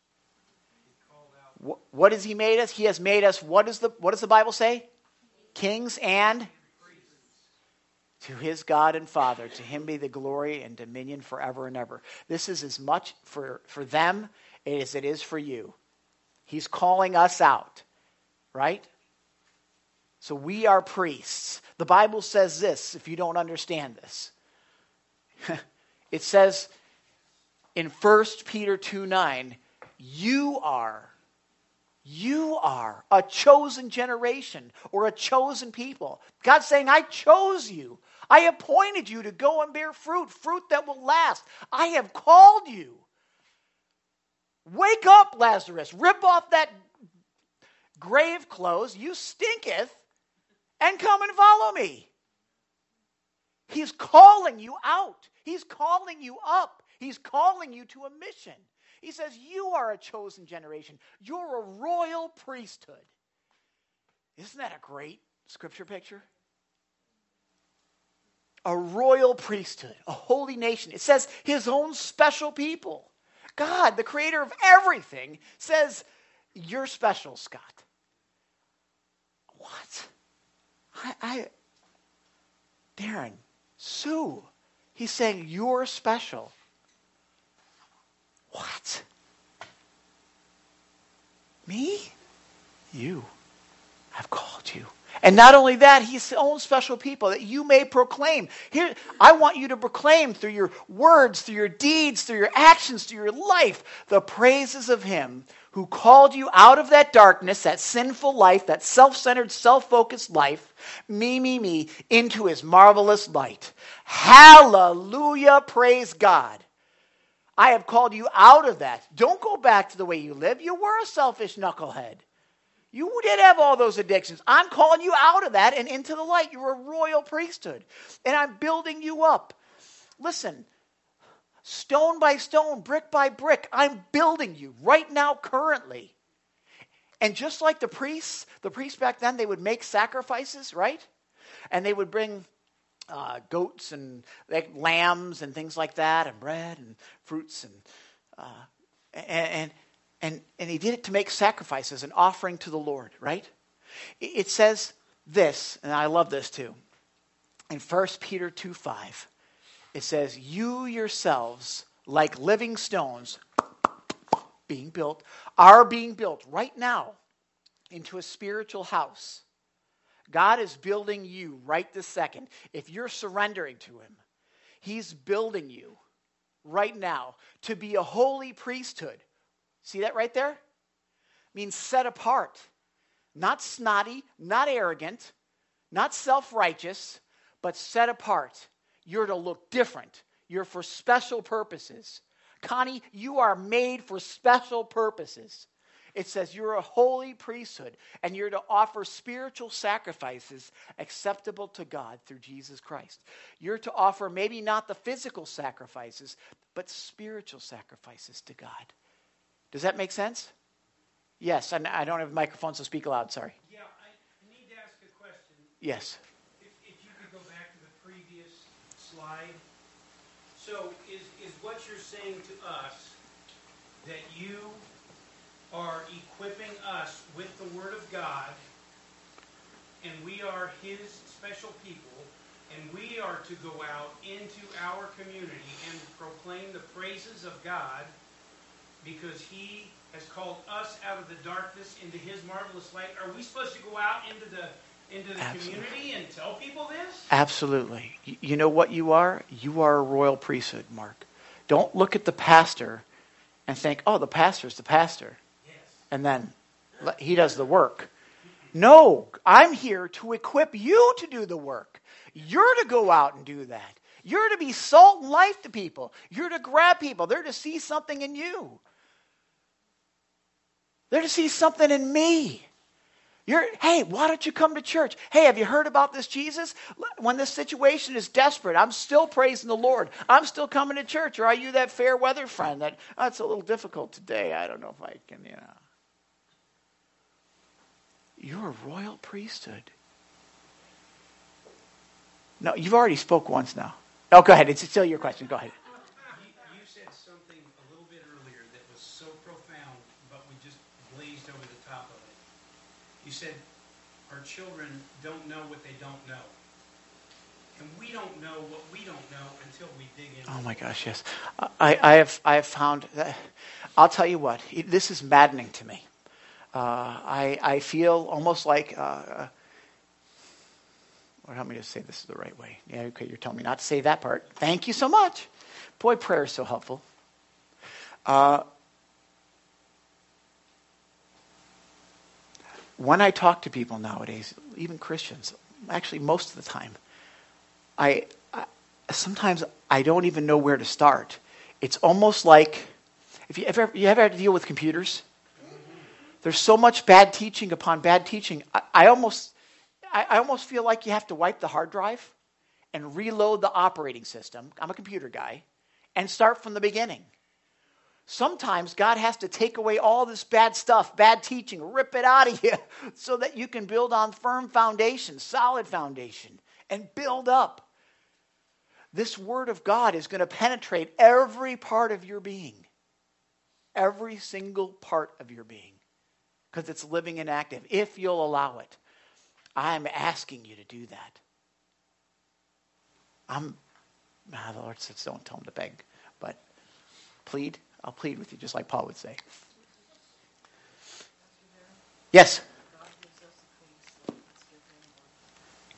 What has he made us? He has made us, what does the Bible say? Kings and to his God and Father, to him be the glory and dominion forever and ever. This is as much for them as it is for you. He's calling us out, right? So we are priests. The Bible says this, if you don't understand this. It says in 1 Peter 2:9, you are a chosen generation or a chosen people. God's saying, I chose you. I appointed you to go and bear fruit that will last. I have called you. Wake up, Lazarus. Rip off that grave clothes. You stinketh. And come and follow me. He's calling you out. He's calling you up. He's calling you to a mission. He says, you are a chosen generation. You're a royal priesthood. Isn't that a great scripture picture? A royal priesthood, a holy nation. It says his own special people. God, the creator of everything, says, you're special, Scott. What? Darren, Sue, he's saying you're special. What? Me? You. I've called you. And not only that, His own special people that you may proclaim. Here, I want you to proclaim through your words, through your deeds, through your actions, through your life, the praises of Him who called you out of that darkness, that sinful life, that self-centered, self-focused life, me, into His marvelous light. Hallelujah, praise God. I have called you out of that. Don't go back to the way you lived. You were a selfish knucklehead. You did have all those addictions. I'm calling you out of that and into the light. You're a royal priesthood. And I'm building you up. Listen, stone by stone, brick by brick, I'm building you right now, currently. And just like the priests back then, they would make sacrifices, right? And they would bring goats and lambs and things like that, and bread and fruits and he did it to make sacrifices, an offering to the Lord, right? It says this, and I love this too. In 1 Peter 2:5, it says, you yourselves, like living stones, are being built right now into a spiritual house. God is building you right this second. If you're surrendering to Him, He's building you right now to be a holy priesthood. See that right there? It means set apart. Not snotty, not arrogant, not self-righteous, but set apart. You're to look different. You're for special purposes. Connie, you are made for special purposes. It says you're a holy priesthood, and you're to offer spiritual sacrifices acceptable to God through Jesus Christ. You're to offer maybe not the physical sacrifices, but spiritual sacrifices to God. Does that make sense? Yes, and I don't have a microphone, so speak aloud, sorry. Yeah, I need to ask a question. Yes. If you could go back to the previous slide. So is what you're saying to us that you are equipping us with the Word of God, and we are His special people, and we are to go out into our community and proclaim the praises of God because He has called us out of the darkness into His marvelous light? Are we supposed to go out into the community and tell people this? Absolutely. You know what you are? You are a royal priesthood, Mark. Don't look at the pastor and think, oh, the pastor's the pastor. And then he does the work. No, I'm here to equip you to do the work. You're to go out and do that. You're to be salt and life to people. You're to grab people. They're to see something in you. They're to see something in me. Hey, why don't you come to church? Hey, have you heard about this Jesus? When this situation is desperate, I'm still praising the Lord. I'm still coming to church. Or are you that fair weather friend that, it's a little difficult today. I don't know if I can, You're a royal priesthood. No, you've already spoke once now. Oh, go ahead. It's still your question. Go ahead. You said something a little bit earlier that was so profound, but we just glazed over the top of it. You said our children don't know what they don't know. And we don't know what we don't know until we dig in. Oh my gosh, yes. I have found that, I'll tell you what, this is maddening to me. I feel almost like, or help me to say this the right way. Yeah, okay, you're telling me not to say that part. Thank you so much. Boy, prayer is so helpful. When I talk to people nowadays, even Christians, actually most of the time, I sometimes I don't even know where to start. It's almost like, if you ever had to deal with computers, there's so much bad teaching upon bad teaching. I almost feel like you have to wipe the hard drive and reload the operating system. I'm a computer guy. And start from the beginning. Sometimes God has to take away all this bad stuff, bad teaching, rip it out of you so that you can build on firm foundation, solid foundation, and build up. This Word of God is going to penetrate every part of your being. Every single part of your being. Because it's living and active, if you'll allow it. I'm asking you to do that. The Lord says don't tell him to beg, but plead. I'll plead with you just like Paul would say. Yes?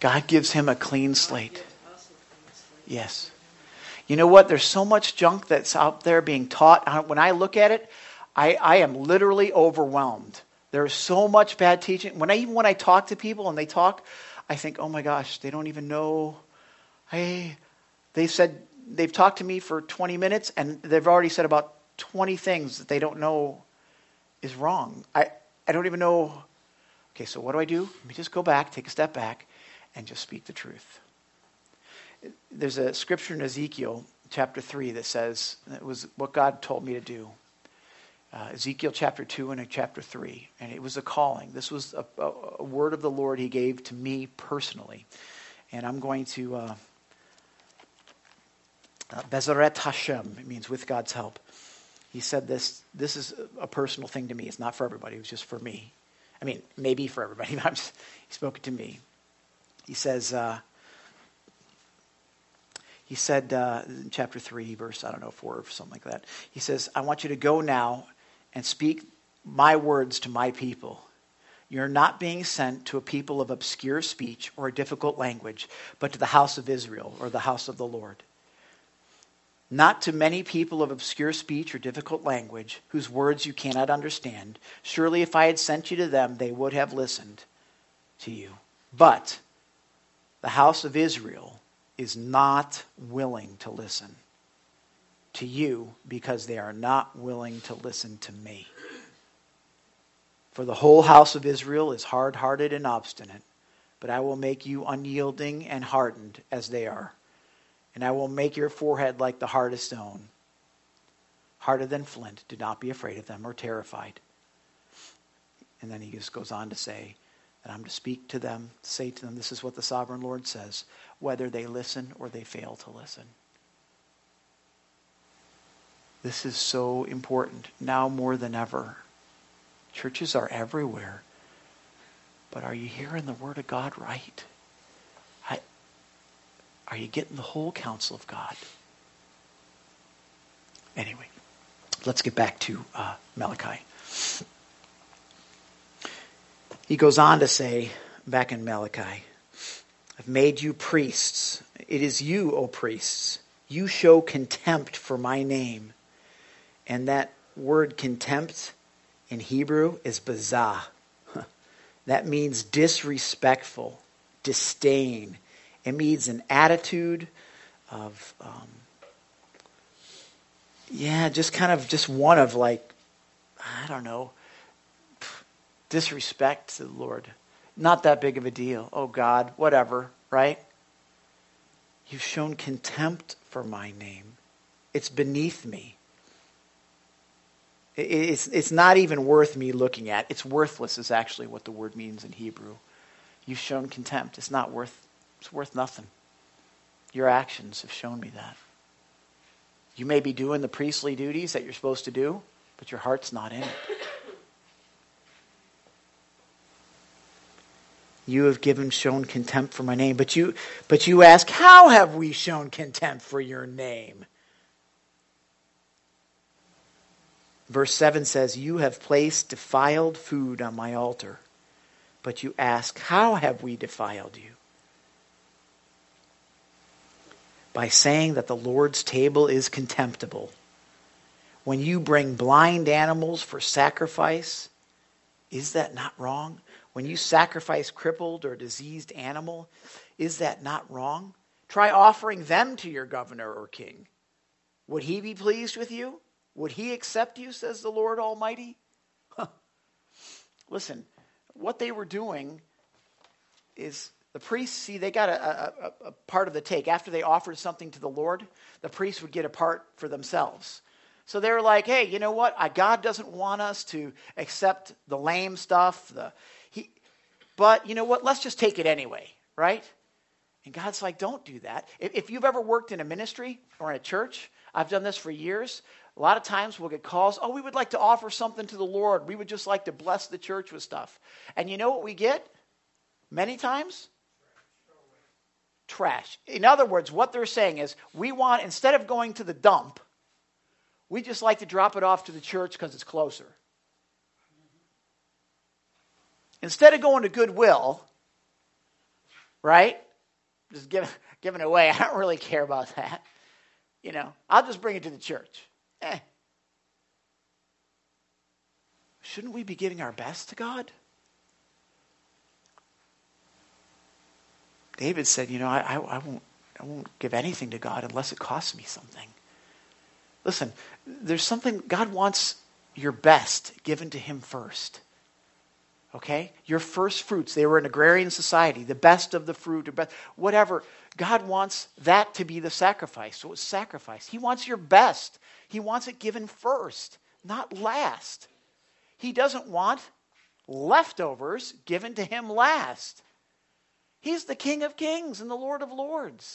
God gives him a clean slate. Yes. You know what? There's so much junk that's out there being taught. When I look at it, I am literally overwhelmed. There's so much bad teaching. Even when I talk to people and they talk, I think, oh my gosh, they don't even know. They said they've talked to me for 20 minutes and they've already said about 20 things that they don't know is wrong. I don't even know. Okay, so what do? Let me just go back, take a step back, and just speak the truth. There's a scripture in Ezekiel chapter 3 that says, it was what God told me to do. Ezekiel chapter 2 and chapter 3. And it was a calling. This was a word of the Lord he gave to me personally. And I'm going to, Bezeret Hashem, it means with God's help. He said this is a personal thing to me. It's not for everybody. It was just for me. I mean, maybe for everybody. But he spoke it to me. He says, in chapter 3, verse, 4 or something like that. He says, I want you to go now and speak my words to my people. You're not being sent to a people of obscure speech or a difficult language, but to the house of Israel or the house of the Lord. Not to many people of obscure speech or difficult language, whose words you cannot understand. Surely if I had sent you to them, they would have listened to you. But the house of Israel is not willing to listen to you because they are not willing to listen to me. For the whole house of Israel is hard-hearted and obstinate, but I will make you unyielding and hardened as they are. And I will make your forehead like the hardest stone, harder than flint. Do not be afraid of them or terrified. And then he just goes on to say that I'm to speak to them, say to them, this is what the sovereign Lord says, whether they listen or they fail to listen. This is so important now more than ever. Churches are everywhere. But are you hearing the word of God right? Are you getting the whole counsel of God? Anyway, let's get back to Malachi. He goes on to say, back in Malachi, I've made you priests. It is you, O priests. You show contempt for my name. And that word contempt in Hebrew is bazah. That means disrespectful, disdain. It means an attitude of, just one of disrespect to the Lord. Not that big of a deal. Oh God, whatever, right? You've shown contempt for my name. It's beneath me. It's not even worth me looking at. It's worthless is actually what the word means in Hebrew. You've shown contempt. It's worth nothing. Your actions have shown me that. You may be doing the priestly duties that you're supposed to do, but your heart's not in it. You have shown contempt for my name, but you ask, how have we shown contempt for your name? Verse 7 says, you have placed defiled food on my altar, but you ask, how have we defiled you? By saying that the Lord's table is contemptible. When you bring blind animals for sacrifice, is that not wrong? When you sacrifice crippled or diseased animal, is that not wrong? Try offering them to your governor or king. Would he be pleased with you? Would he accept you, says the Lord Almighty? Listen, what they were doing is the priests, they got a part of the take. After they offered something to the Lord, the priests would get a part for themselves. So they were like, hey, you know what? God doesn't want us to accept the lame stuff. But you know what? Let's just take it anyway, right? And God's like, don't do that. If you've ever worked in a ministry or in a church, I've done this for years. A lot of times we'll get calls, we would like to offer something to the Lord. We would just like to bless the church with stuff. And you know what we get? Many times? Trash. In other words, what they're saying is, we want, instead of going to the dump, we just like to drop it off to the church because it's closer. Instead of going to Goodwill, right? Just giving it away. I don't really care about that. I'll just bring it to the church. Shouldn't we be giving our best to God? David said, I won't give anything to God unless it costs me something. Listen, there's something, God wants your best given to him first. Okay? Your first fruits, they were an agrarian society, the best of the fruit, or whatever. God wants that to be the sacrifice. So it's sacrifice. He wants your best. He wants it given first, not last. He doesn't want leftovers given to him last. He's the King of Kings and the Lord of Lords.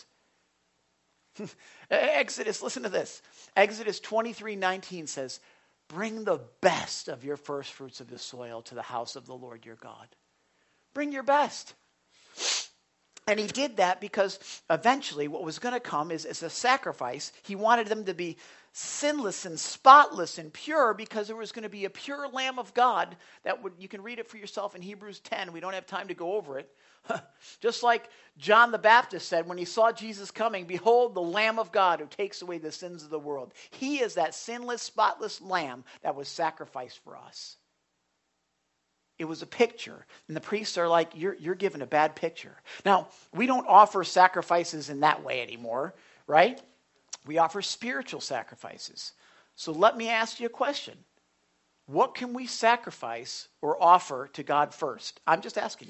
Exodus, listen to this. Exodus 23:19 says, bring the best of your first fruits of the soil to the house of the Lord your God. Bring your best. And he did that because eventually what was going to come is a sacrifice. He wanted them to be sinless and spotless and pure because there was going to be a pure Lamb of God you can read it for yourself in Hebrews 10. We don't have time to go over it. Just like John the Baptist said when he saw Jesus coming, behold the Lamb of God who takes away the sins of the world. He is that sinless, spotless Lamb that was sacrificed for us. It was a picture. And the priests are like, you're given a bad picture. Now, we don't offer sacrifices in that way anymore, right? We offer spiritual sacrifices. So let me ask you a question. What can we sacrifice or offer to God first? I'm just asking you.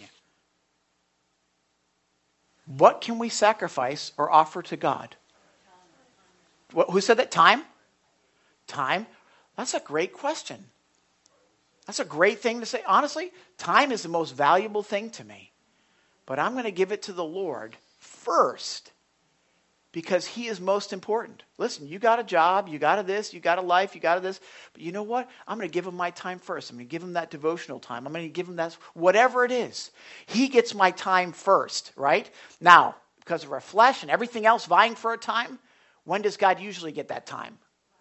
What can we sacrifice or offer to God? Who said that? Time? Time? That's a great question. That's a great thing to say. Honestly, time is the most valuable thing to me. But I'm going to give it to the Lord first because he is most important. Listen, you got a job, you got a this, you got a life, you got a this. But you know what? I'm going to give him my time first. I'm going to give him that devotional time. I'm going to give him that, whatever it is. He gets my time first, right? Now, because of our flesh and everything else vying for a time, when does God usually get that time?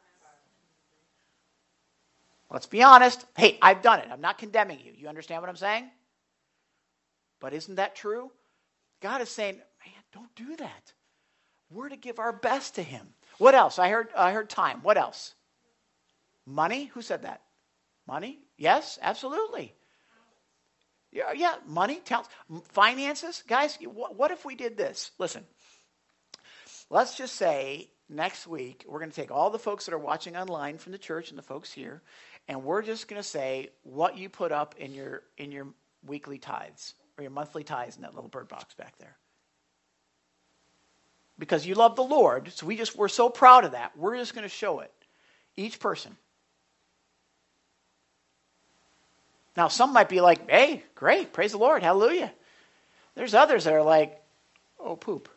Let's be honest. Hey, I've done it. I'm not condemning you. You understand what I'm saying? But isn't that true? God is saying, man, don't do that. We're to give our best to him. What else? I heard time. What else? Money? Who said that? Money? Yes, absolutely. Yeah, money, talents, finances. Guys, what if we did this? Listen, let's just say next week we're going to take all the folks that are watching online from the church and the folks here, and we're just going to say what you put up in your weekly tithes or your monthly tithes in that little bird box back there. Because you love the Lord, so we're so proud of that. We're just going to show it. Each person. Now, some might be like, hey, great, praise the Lord, hallelujah. There's others that are like, oh, poop.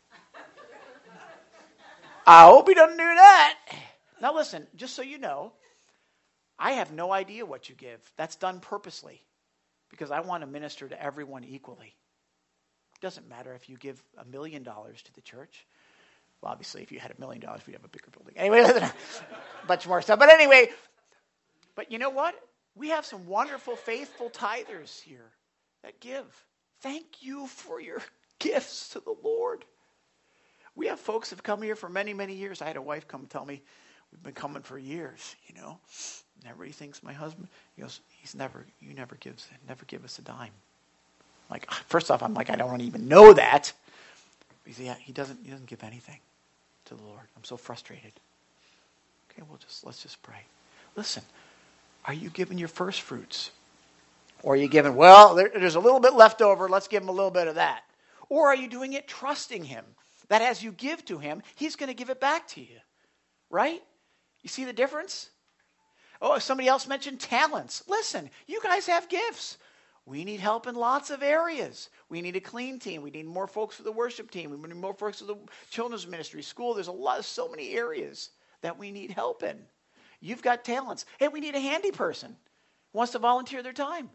I hope he doesn't do that. Now, listen, just so you know, I have no idea what you give. That's done purposely because I want to minister to everyone equally. It doesn't matter if you give $1 million to the church. Well, obviously, if you had $1 million, we'd have a bigger building. Anyway, a bunch more stuff. But anyway, but you know what? We have some wonderful, faithful tithers here that give. Thank you for your gifts to the Lord. We have folks that have come here for many, many years. I had a wife come tell me, we've been coming for years, And everybody thinks my husband, he goes, you never give us a dime. Like, first off, I'm like, I don't even know that. He doesn't give anything to the Lord. I'm so frustrated. Okay, let's just pray. Listen, are you giving your first fruits? Or are you giving, there's a little bit left over, let's give him a little bit of that. Or are you doing it trusting him? That as you give to him, he's going to give it back to you. Right? You see the difference? Oh, somebody else mentioned talents. Listen, you guys have gifts. We need help in lots of areas. We need a clean team. We need more folks for the worship team. We need more folks for the children's ministry, school. There's so many areas that we need help in. You've got talents. Hey, we need a handy person who wants to volunteer their time.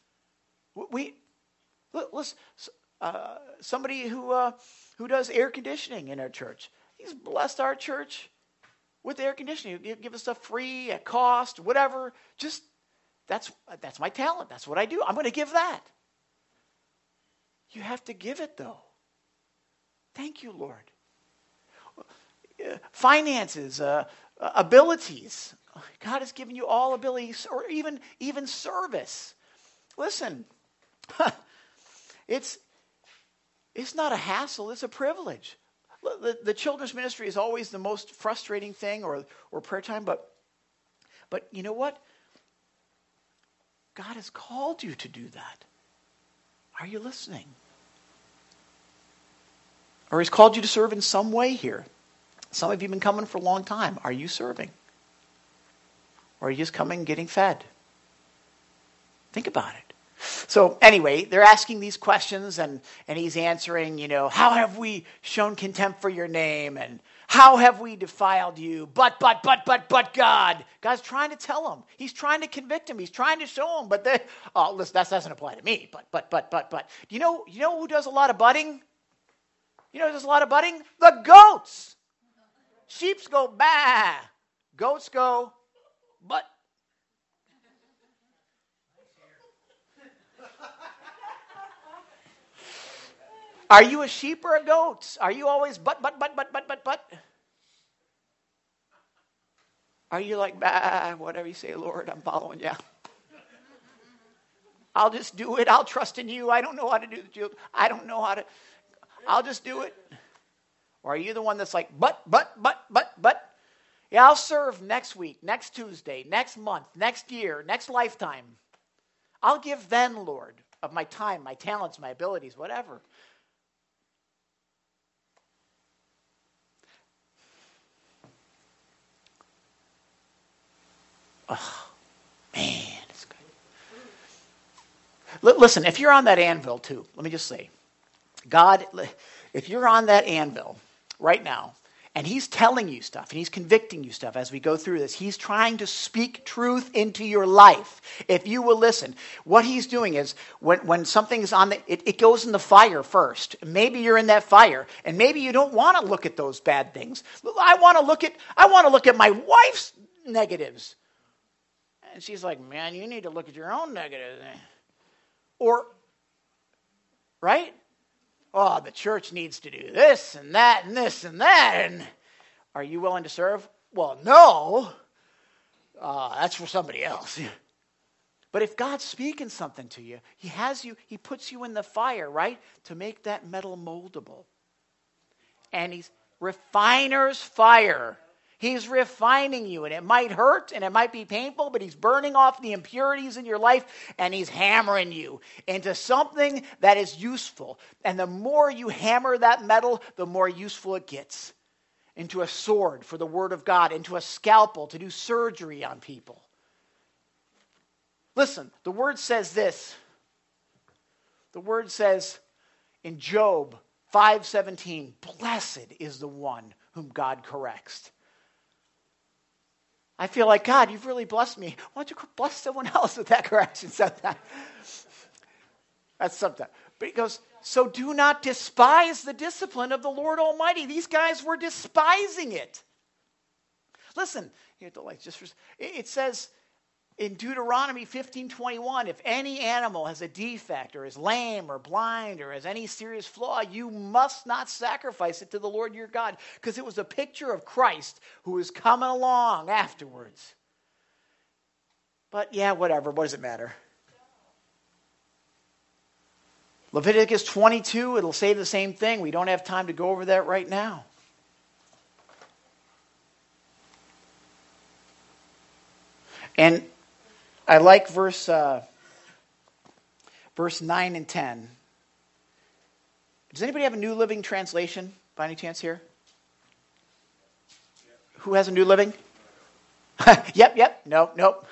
Listen, somebody who does air conditioning in our church. He's blessed our church with air conditioning. He'll give us stuff free at cost, whatever. Just that's my talent. That's what I do. I'm going to give that. You have to give it, though. Thank you, Lord. Finances, abilities. God has given you all abilities, or even service. Listen, it's not a hassle, it's a privilege. The children's ministry is always the most frustrating thing, or prayer time, but you know what? God has called you to do that. Are you listening? Or he's called you to serve in some way here. Some of you have been coming for a long time. Are you serving? Or are you just coming getting fed? Think about it. So anyway, they're asking these questions, and he's answering, how have we shown contempt for your name? And how have we defiled you? But God. God's trying to tell him. He's trying to convict him. He's trying to show him. But listen, that doesn't apply to me. But. You know who does a lot of budding? You know who does a lot of budding? The goats. Sheeps go bah. Goats go but. Are you a sheep or a goat? Are you always but? Are you like, bah, whatever you say, Lord, I'm following you. I'll just do it. I'll trust in you. I don't know how to do the job. I don't know how to. I'll just do it. Or are you the one that's like, but? Yeah, I'll serve next week, next Tuesday, next month, next year, next lifetime. I'll give then, Lord, of my time, my talents, my abilities, whatever. Oh, man, it's good. Listen, if you're on that anvil too, let me just say, God, if you're on that anvil right now, and he's telling you stuff, and he's convicting you stuff as we go through this, he's trying to speak truth into your life. If you will listen, what he's doing is, when something is on it goes in the fire first. Maybe you're in that fire, and maybe you don't want to look at those bad things. I want to look at my wife's negatives. And she's like, man, you need to look at your own negatives. Or, right? Oh, the church needs to do this and that and this and that. And are you willing to serve? Well, no. That's for somebody else. But if God's speaking something to you, he puts you in the fire, right? To make that metal moldable. And he's refiner's fire. He's refining you, and it might hurt, and it might be painful, but he's burning off the impurities in your life, and he's hammering you into something that is useful. And the more you hammer that metal, the more useful it gets. Into a sword for the word of God, into a scalpel to do surgery on people. Listen, the word says this. The word says in Job 5:17, blessed is the one whom God corrects. I feel like, God, you've really blessed me. Why don't you bless someone else with that correction sometime? That's something. But he goes, so do not despise the discipline of the Lord Almighty. These guys were despising it. Listen, it says in Deuteronomy 15:21, if any animal has a defect or is lame or blind or has any serious flaw, you must not sacrifice it to the Lord your God, because it was a picture of Christ who was coming along afterwards. But yeah, whatever. What does it matter? Leviticus 22, it'll say the same thing. We don't have time to go over that right now. And I like verse 9 and 10. Does anybody have a New Living Translation by any chance here? Who has a New Living? Yep. Nope.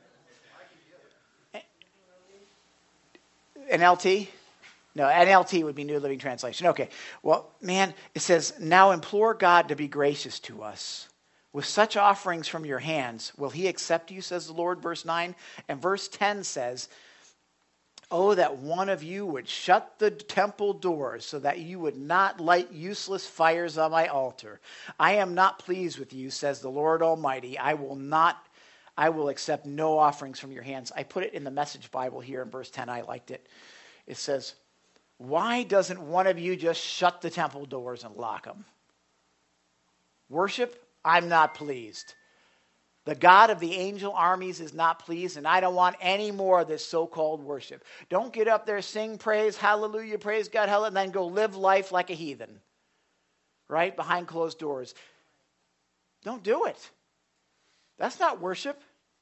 NLT? No, NLT would be New Living Translation. Okay. Well, man, it says, now implore God to be gracious to us. With such offerings from your hands, will he accept you, says the Lord, verse 9. And verse 10 says, oh, that one of you would shut the temple doors so that you would not light useless fires on my altar. I am not pleased with you, says the Lord Almighty. I will accept no offerings from your hands. I put it in the Message Bible here in verse 10. I liked it. It says, Why doesn't one of you just shut the temple doors and lock them? Worship, I'm not pleased. The God of the angel armies is not pleased, and I don't want any more of this so-called worship. Don't get up there, sing praise, hallelujah, praise God, hallelujah, and then go live life like a heathen, right, behind closed doors. Don't do it. That's not worship.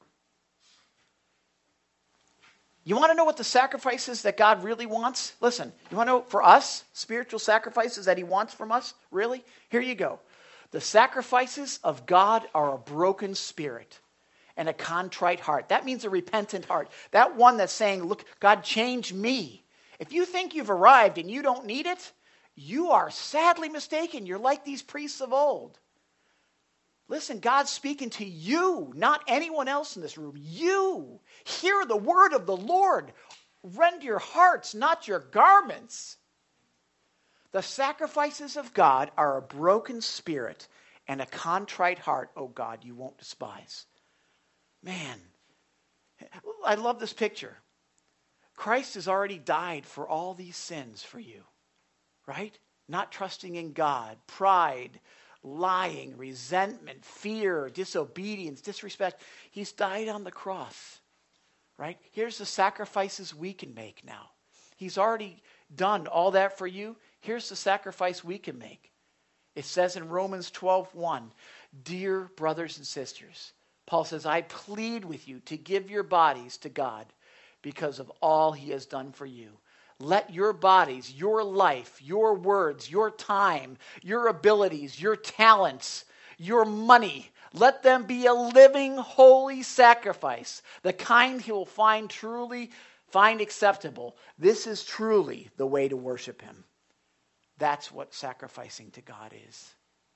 You want to know what the sacrifices that God really wants? Listen, you want to know for us, spiritual sacrifices that he wants from us? Really? Here you go. The sacrifices of God are a broken spirit and a contrite heart. That means a repentant heart. That one that's saying, look, God, change me. If you think you've arrived and you don't need it, you are sadly mistaken. You're like these priests of old. Listen, God's speaking to you, not anyone else in this room. You hear the word of the Lord. Rend your hearts, not your garments. The sacrifices of God are a broken spirit and a contrite heart, oh God, you won't despise. Man, I love this picture. Christ has already died for all these sins for you, right? Not trusting in God, pride, lying, resentment, fear, disobedience, disrespect. He's died on the cross, right? Here's the sacrifices we can make now. He's already done all that for you. Here's the sacrifice we can make. It says in Romans 12:1, dear brothers and sisters, Paul says, I plead with you to give your bodies to God because of all he has done for you. Let your bodies, your life, your words, your time, your abilities, your talents, your money, let them be a living, holy sacrifice, the kind he will find acceptable. This is truly the way to worship him. That's what sacrificing to God is.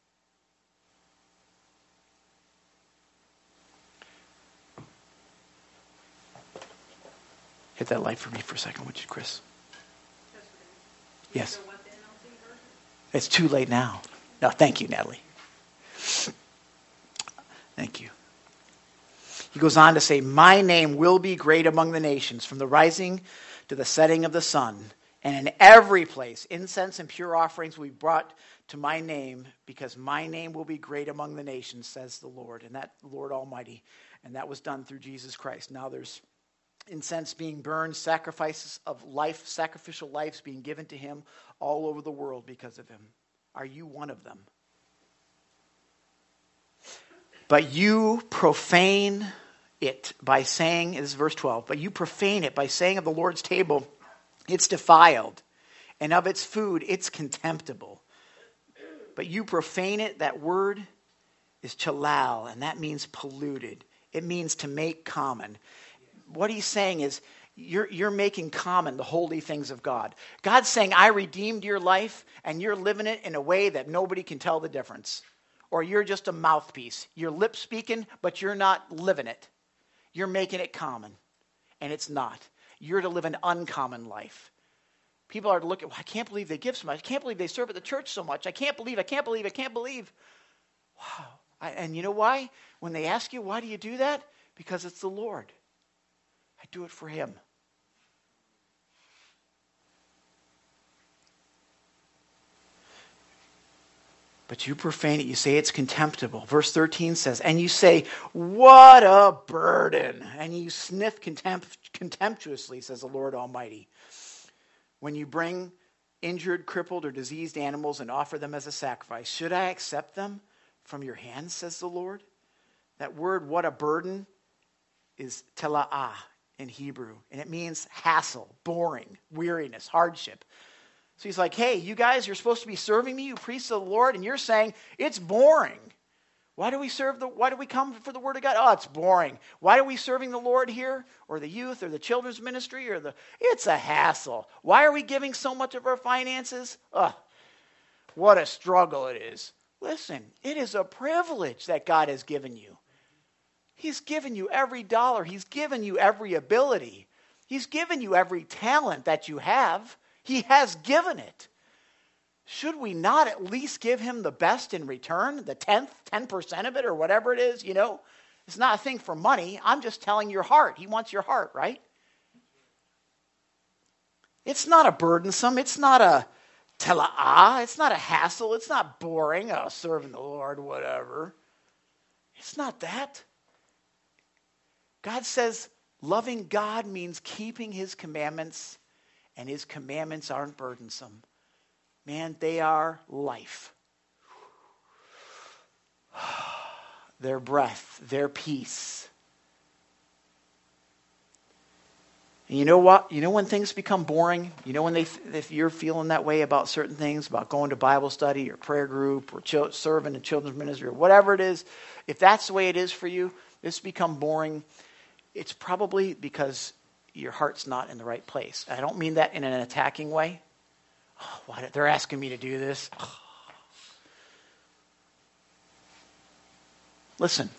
Hit that light for me for a second, would you, Chris? Yes. It's too late now. No, thank you, Natalie. Thank you. He goes on to say, my name will be great among the nations, from the rising to the setting of the sun. And in every place, incense and pure offerings will be brought to my name, because my name will be great among the nations, says the Lord, and that Lord Almighty. And that was done through Jesus Christ. Now there's incense being burned, sacrifices of life, sacrificial lives being given to him all over the world because of him. Are you one of them? But you profane it by saying, this is verse 12, but you profane it by saying of the Lord's table, it's defiled, and of its food, it's contemptible. But you profane it, that word is chalal, and that means polluted. It means to make common. What he's saying is, you're making common the holy things of God. God's saying, I redeemed your life, and you're living it in a way that nobody can tell the difference. Or you're just a mouthpiece. You're lip speaking, but you're not living it. You're making it common, and it's not. You're to live an uncommon life. People are to look at, I can't believe they give so much. I can't believe they serve at the church so much. I can't believe. Wow. And you know why? When they ask you, why do you do that? Because it's the Lord. I do it for him. But you profane it. You say it's contemptible. Verse 13 says, and you say, what a burden. And you sniff contemptuously, says the Lord Almighty. When you bring injured, crippled, or diseased animals and offer them as a sacrifice, should I accept them from your hands, says the Lord? That word, what a burden, is tela'ah in Hebrew. And it means hassle, boring, weariness, hardship. So he's like, hey, you guys, you're supposed to be serving me, you priests of the Lord, and you're saying it's boring. Why do we come for the word of God? Oh, it's boring. Why are we serving the Lord here? Or the youth, or the children's ministry, it's a hassle. Why are we giving so much of our finances? What a struggle it is. Listen, it is a privilege that God has given you. He's given you every dollar. He's given you every ability. He's given you every talent that you have. He has given it. Should we not at least give him the best in return? The 10% of it, or whatever it is, It's not a thing for money. I'm just telling your heart. He wants your heart, right? It's not a burdensome. It's not a tela'ah. It's not a hassle. It's not boring. Oh, serving the Lord, whatever. It's not that. God says loving God means keeping his commandments, and his commandments aren't burdensome. Man, they are life. Their breath, their peace. And you know what? You know when things become boring? You know when if you're feeling that way about certain things, about going to Bible study or prayer group or serving in children's ministry or whatever it is, if that's the way it is for you, this become boring, it's probably because your heart's not in the right place. I don't mean that in an attacking way. Oh, what, they're asking me to do this. Oh. Listen.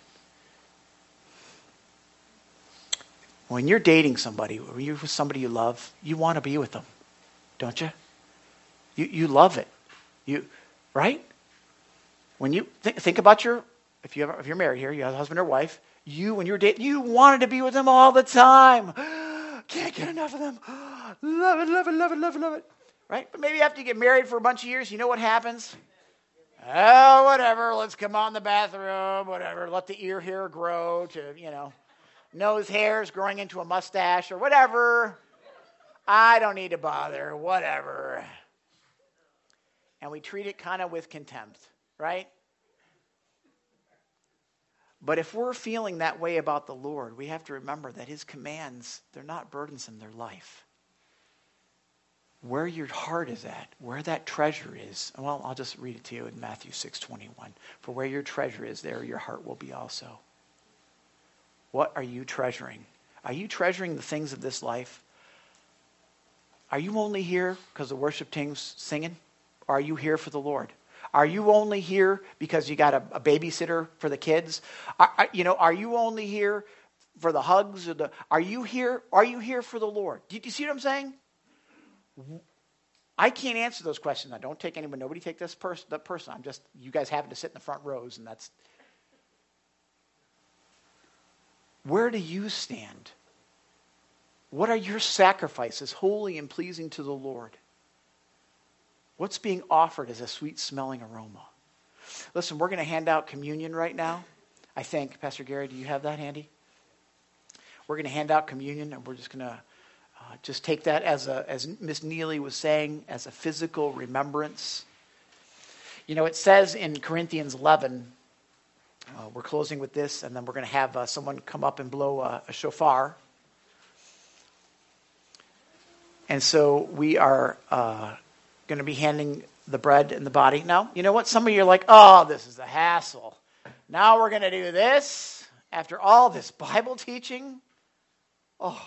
When you're dating somebody, or you're with somebody you love, you want to be with them, don't you? You love it. Right? When you think about if you're married here, you have a husband or wife, when you're dating, you wanted to be with them all the time. Can't get enough of them. Love it, love it, love it, love it, love it. Right? But maybe after you get married for a bunch of years, you know what happens? Oh, whatever. Let's come on the bathroom, whatever. Let the ear hair grow to, nose hairs growing into a mustache or whatever. I don't need to bother, whatever. And we treat it kind of with contempt, right? But if we're feeling that way about the Lord, we have to remember that his commands, they're not burdensome, they're life. Where your heart is at, where that treasure is. Well, I'll just read it to you in Matthew 6:21. For where your treasure is, there your heart will be also. What are you treasuring? Are you treasuring the things of this life? Are you only here because the worship team's singing? Or are you here for the Lord? Are you only here because you got a babysitter for the kids? Are you only here for the hugs? Are you here for the Lord? Do you see what I'm saying? I can't answer those questions. Now, don't take anyone. Nobody take that person. I'm just, you guys happen to sit in the front rows, and that's. Where do you stand? What are your sacrifices, holy and pleasing to the Lord? What's being offered as a sweet-smelling aroma? Listen, we're going to hand out communion right now. I think, Pastor Gary, do you have that handy? We're going to hand out communion, and we're just going to just take that as Miss Neely was saying, as a physical remembrance. It says in Corinthians 11, we're closing with this, and then we're going to have someone come up and blow a shofar. And so we are going to be handing the bread and the body. Now, you know what? Some of you are like, oh, this is a hassle. Now we're going to do this after all this Bible teaching. Oh.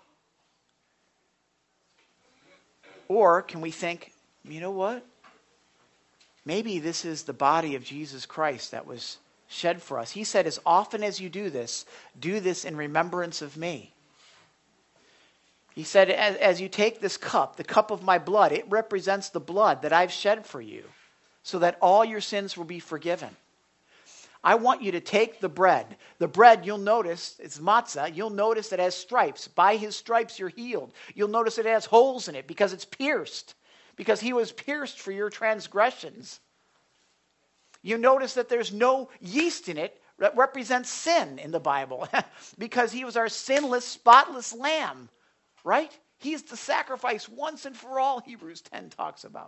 Or can we think, you know what? Maybe this is the body of Jesus Christ that was shed for us. He said, as often as you do this in remembrance of me. He said, as you take this cup, the cup of my blood, it represents the blood that I've shed for you, so that all your sins will be forgiven. I want you to take the bread. The bread, you'll notice, it's matzah. You'll notice it has stripes. By his stripes, you're healed. You'll notice it has holes in it because it's pierced. Because he was pierced for your transgressions. You notice that there's no yeast in it that represents sin in the Bible. Because he was our sinless, spotless lamb. Right? He's the sacrifice once and for all, Hebrews 10 talks about.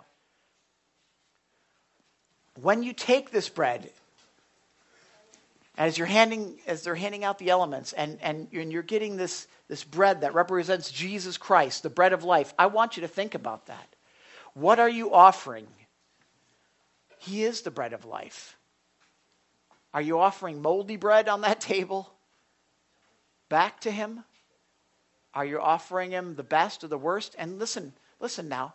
When you take this bread, as they're handing out the elements, and you're getting this bread that represents Jesus Christ, the bread of life, I want you to think about that. What are you offering? He is the bread of life. Are you offering moldy bread on that table back to him? Are you offering him the best or the worst? And listen now.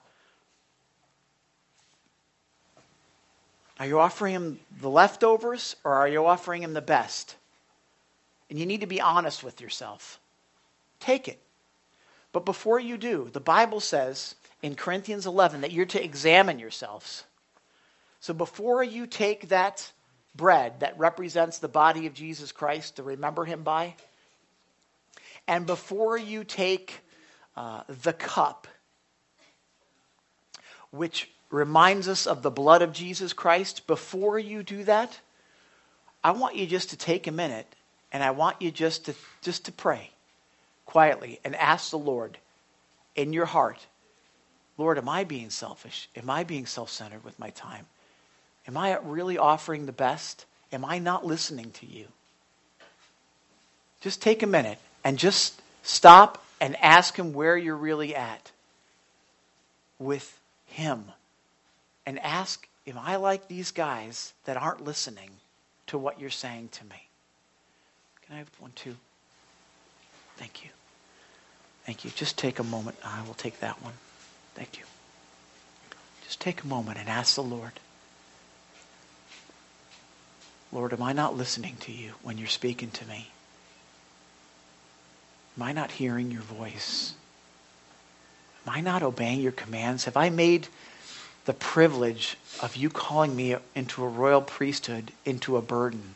Are you offering him the leftovers, or are you offering him the best? And you need to be honest with yourself. Take it. But before you do, the Bible says in Corinthians 11 that you're to examine yourselves. So before you take that bread that represents the body of Jesus Christ to remember him by, and before you take the cup which reminds us of the blood of Jesus Christ, before you do that, I want you just to take a minute, and I want you just to pray quietly and ask the Lord in your heart, Lord, am I being selfish? Am I being self-centered with my time? Am I really offering the best? Am I not listening to you? Just take a minute and just stop and ask him where you're really at with him. And ask, am I like these guys that aren't listening to what you're saying to me? Can I have one, too? Thank you. Thank you. Just take a moment. I will take that one. Thank you. Just take a moment and ask the Lord, Lord, am I not listening to you when you're speaking to me? Am I not hearing your voice? Am I not obeying your commands? Have I made the privilege of you calling me into a royal priesthood into a burden,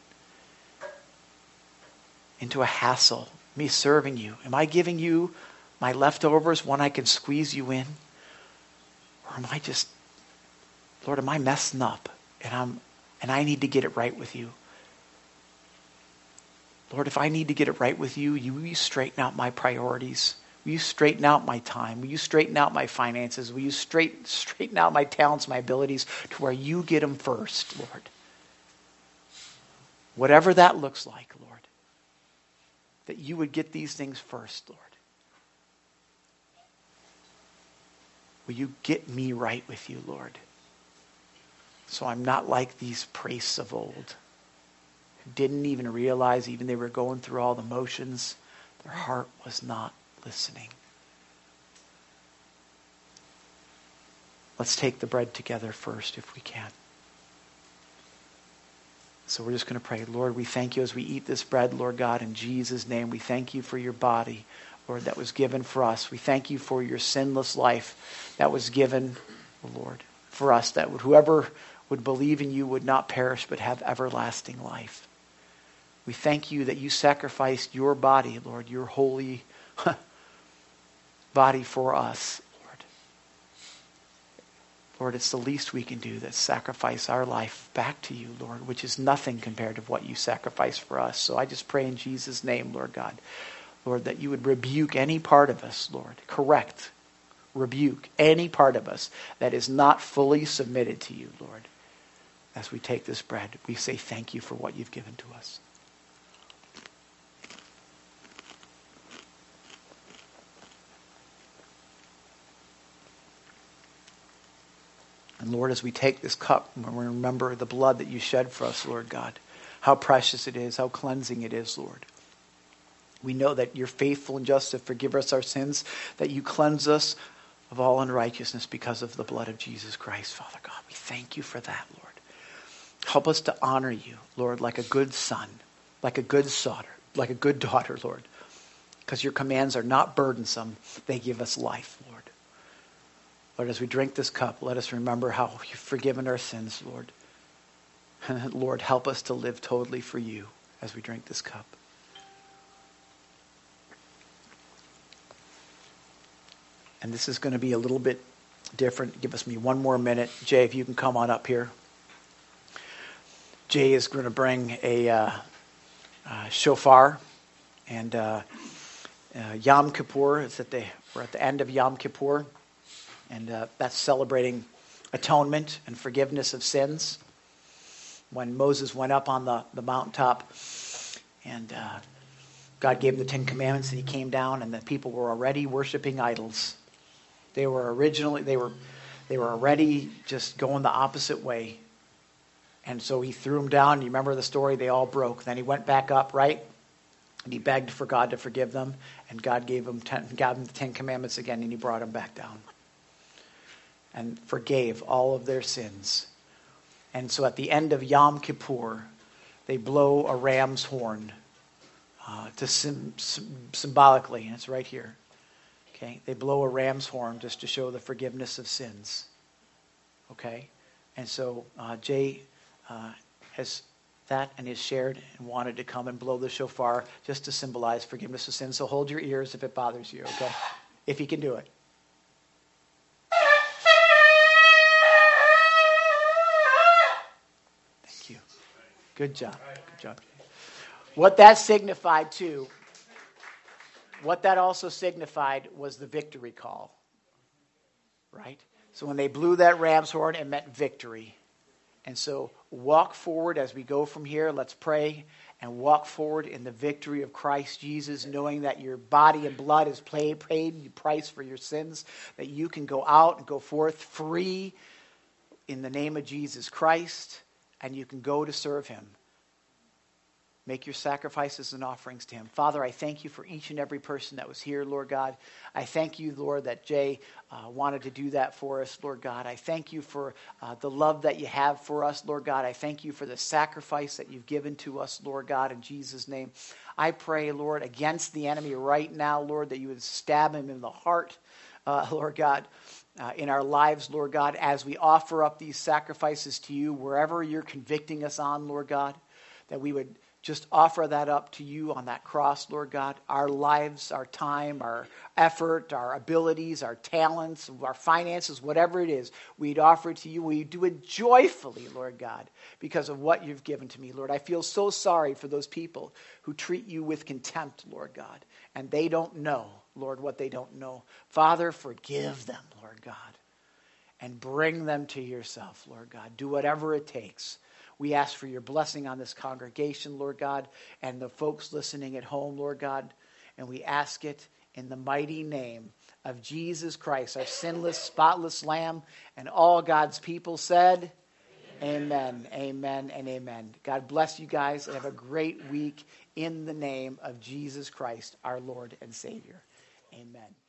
into a hassle, me serving you? Am I giving you my leftovers when I can squeeze you in? Or am I just, Lord, am I messing up and I need to get it right with you? Lord, if I need to get it right with you, will you straighten out my priorities? Will you straighten out my time? Will you straighten out my finances? Will you straighten out my talents, my abilities, to where you get them first, Lord? Whatever that looks like, Lord, that you would get these things first, Lord. Will you get me right with you, Lord? So I'm not like these priests of old who didn't even realize, even they were going through all the motions, their heart was not listening. Let's take the bread together first if we can. So we're just going to pray. Lord, we thank you as we eat this bread, Lord God, in Jesus' name. We thank you for your body, Lord, that was given for us. We thank you for your sinless life that was given, Lord, for us, that whoever would believe in you would not perish but have everlasting life. We thank you that you sacrificed your body, Lord, your holy body for us, Lord. Lord, it's the least we can do, that sacrifice our life back to you, Lord, which is nothing compared to what you sacrificed for us. So I just pray in Jesus' name, Lord God, Lord, that you would rebuke any part of us, Lord. Correct. Rebuke any part of us that is not fully submitted to you, Lord. As we take this bread, we say thank you for what you've given to us. And Lord, as we take this cup, we remember the blood that you shed for us, Lord God, how precious it is, how cleansing it is, Lord. We know that you're faithful and just to forgive us our sins, that you cleanse us of all unrighteousness because of the blood of Jesus Christ, Father God. We thank you for that, Lord. Help us to honor you, Lord, like a good son, like a good daughter, Lord. Because your commands are not burdensome. They give us life, Lord. Lord, as we drink this cup, let us remember how you've forgiven our sins, Lord. And Lord, help us to live totally for you as we drink this cup. And this is going to be a little bit different. Give us one more minute. Jay, if you can come on up here. Jay is going to bring a shofar. And Yom Kippur, we're at the end of Yom Kippur. And that's celebrating atonement and forgiveness of sins. When Moses went up on the mountaintop and God gave him the Ten Commandments, and he came down, and the people were already worshiping idols. They were already just going the opposite way. And so he threw them down. You remember the story? They all broke. Then he went back up, right? And he begged for God to forgive them. And God gave him the Ten Commandments again, and he brought them back down. And forgave all of their sins. And so at the end of Yom Kippur, they blow a ram's horn to symbolically, and it's right here. Okay, they blow a ram's horn just to show the forgiveness of sins. Okay, and so Jay has that and is shared and wanted to come and blow the shofar just to symbolize forgiveness of sins. So hold your ears if it bothers you. Okay, if you can do it. Good job. Good job. What that signified, too, what that also signified was the victory call. Right? So when they blew that ram's horn, it meant victory. And so walk forward as we go from here. Let's pray and walk forward in the victory of Christ Jesus, knowing that your body and blood is paid the price for your sins, that you can go out and go forth free in the name of Jesus Christ, and you can go to serve him. Make your sacrifices and offerings to him. Father, I thank you for each and every person that was here, Lord God. I thank you, Lord, that Jay wanted to do that for us, Lord God. I thank you for the love that you have for us, Lord God. I thank you for the sacrifice that you've given to us, Lord God, in Jesus' name. I pray, Lord, against the enemy right now, Lord, that you would stab him in the heart, Lord God, in our lives, Lord God, as we offer up these sacrifices to you, wherever you're convicting us on, Lord God, that we would just offer that up to you on that cross, Lord God. Our lives, our time, our effort, our abilities, our talents, our finances, whatever it is, we'd offer it to you. We do it joyfully, Lord God, because of what you've given to me, Lord. I feel so sorry for those people who treat you with contempt, Lord God, and they don't know, Lord, what they don't know. Father, forgive them, Lord God, and bring them to yourself, Lord God. Do whatever it takes. We ask for your blessing on this congregation, Lord God, and the folks listening at home, Lord God. And we ask it in the mighty name of Jesus Christ, our sinless, spotless Lamb. And all God's people said, amen, amen, and amen. God bless you guys and have a great week in the name of Jesus Christ, our Lord and Savior. Amen.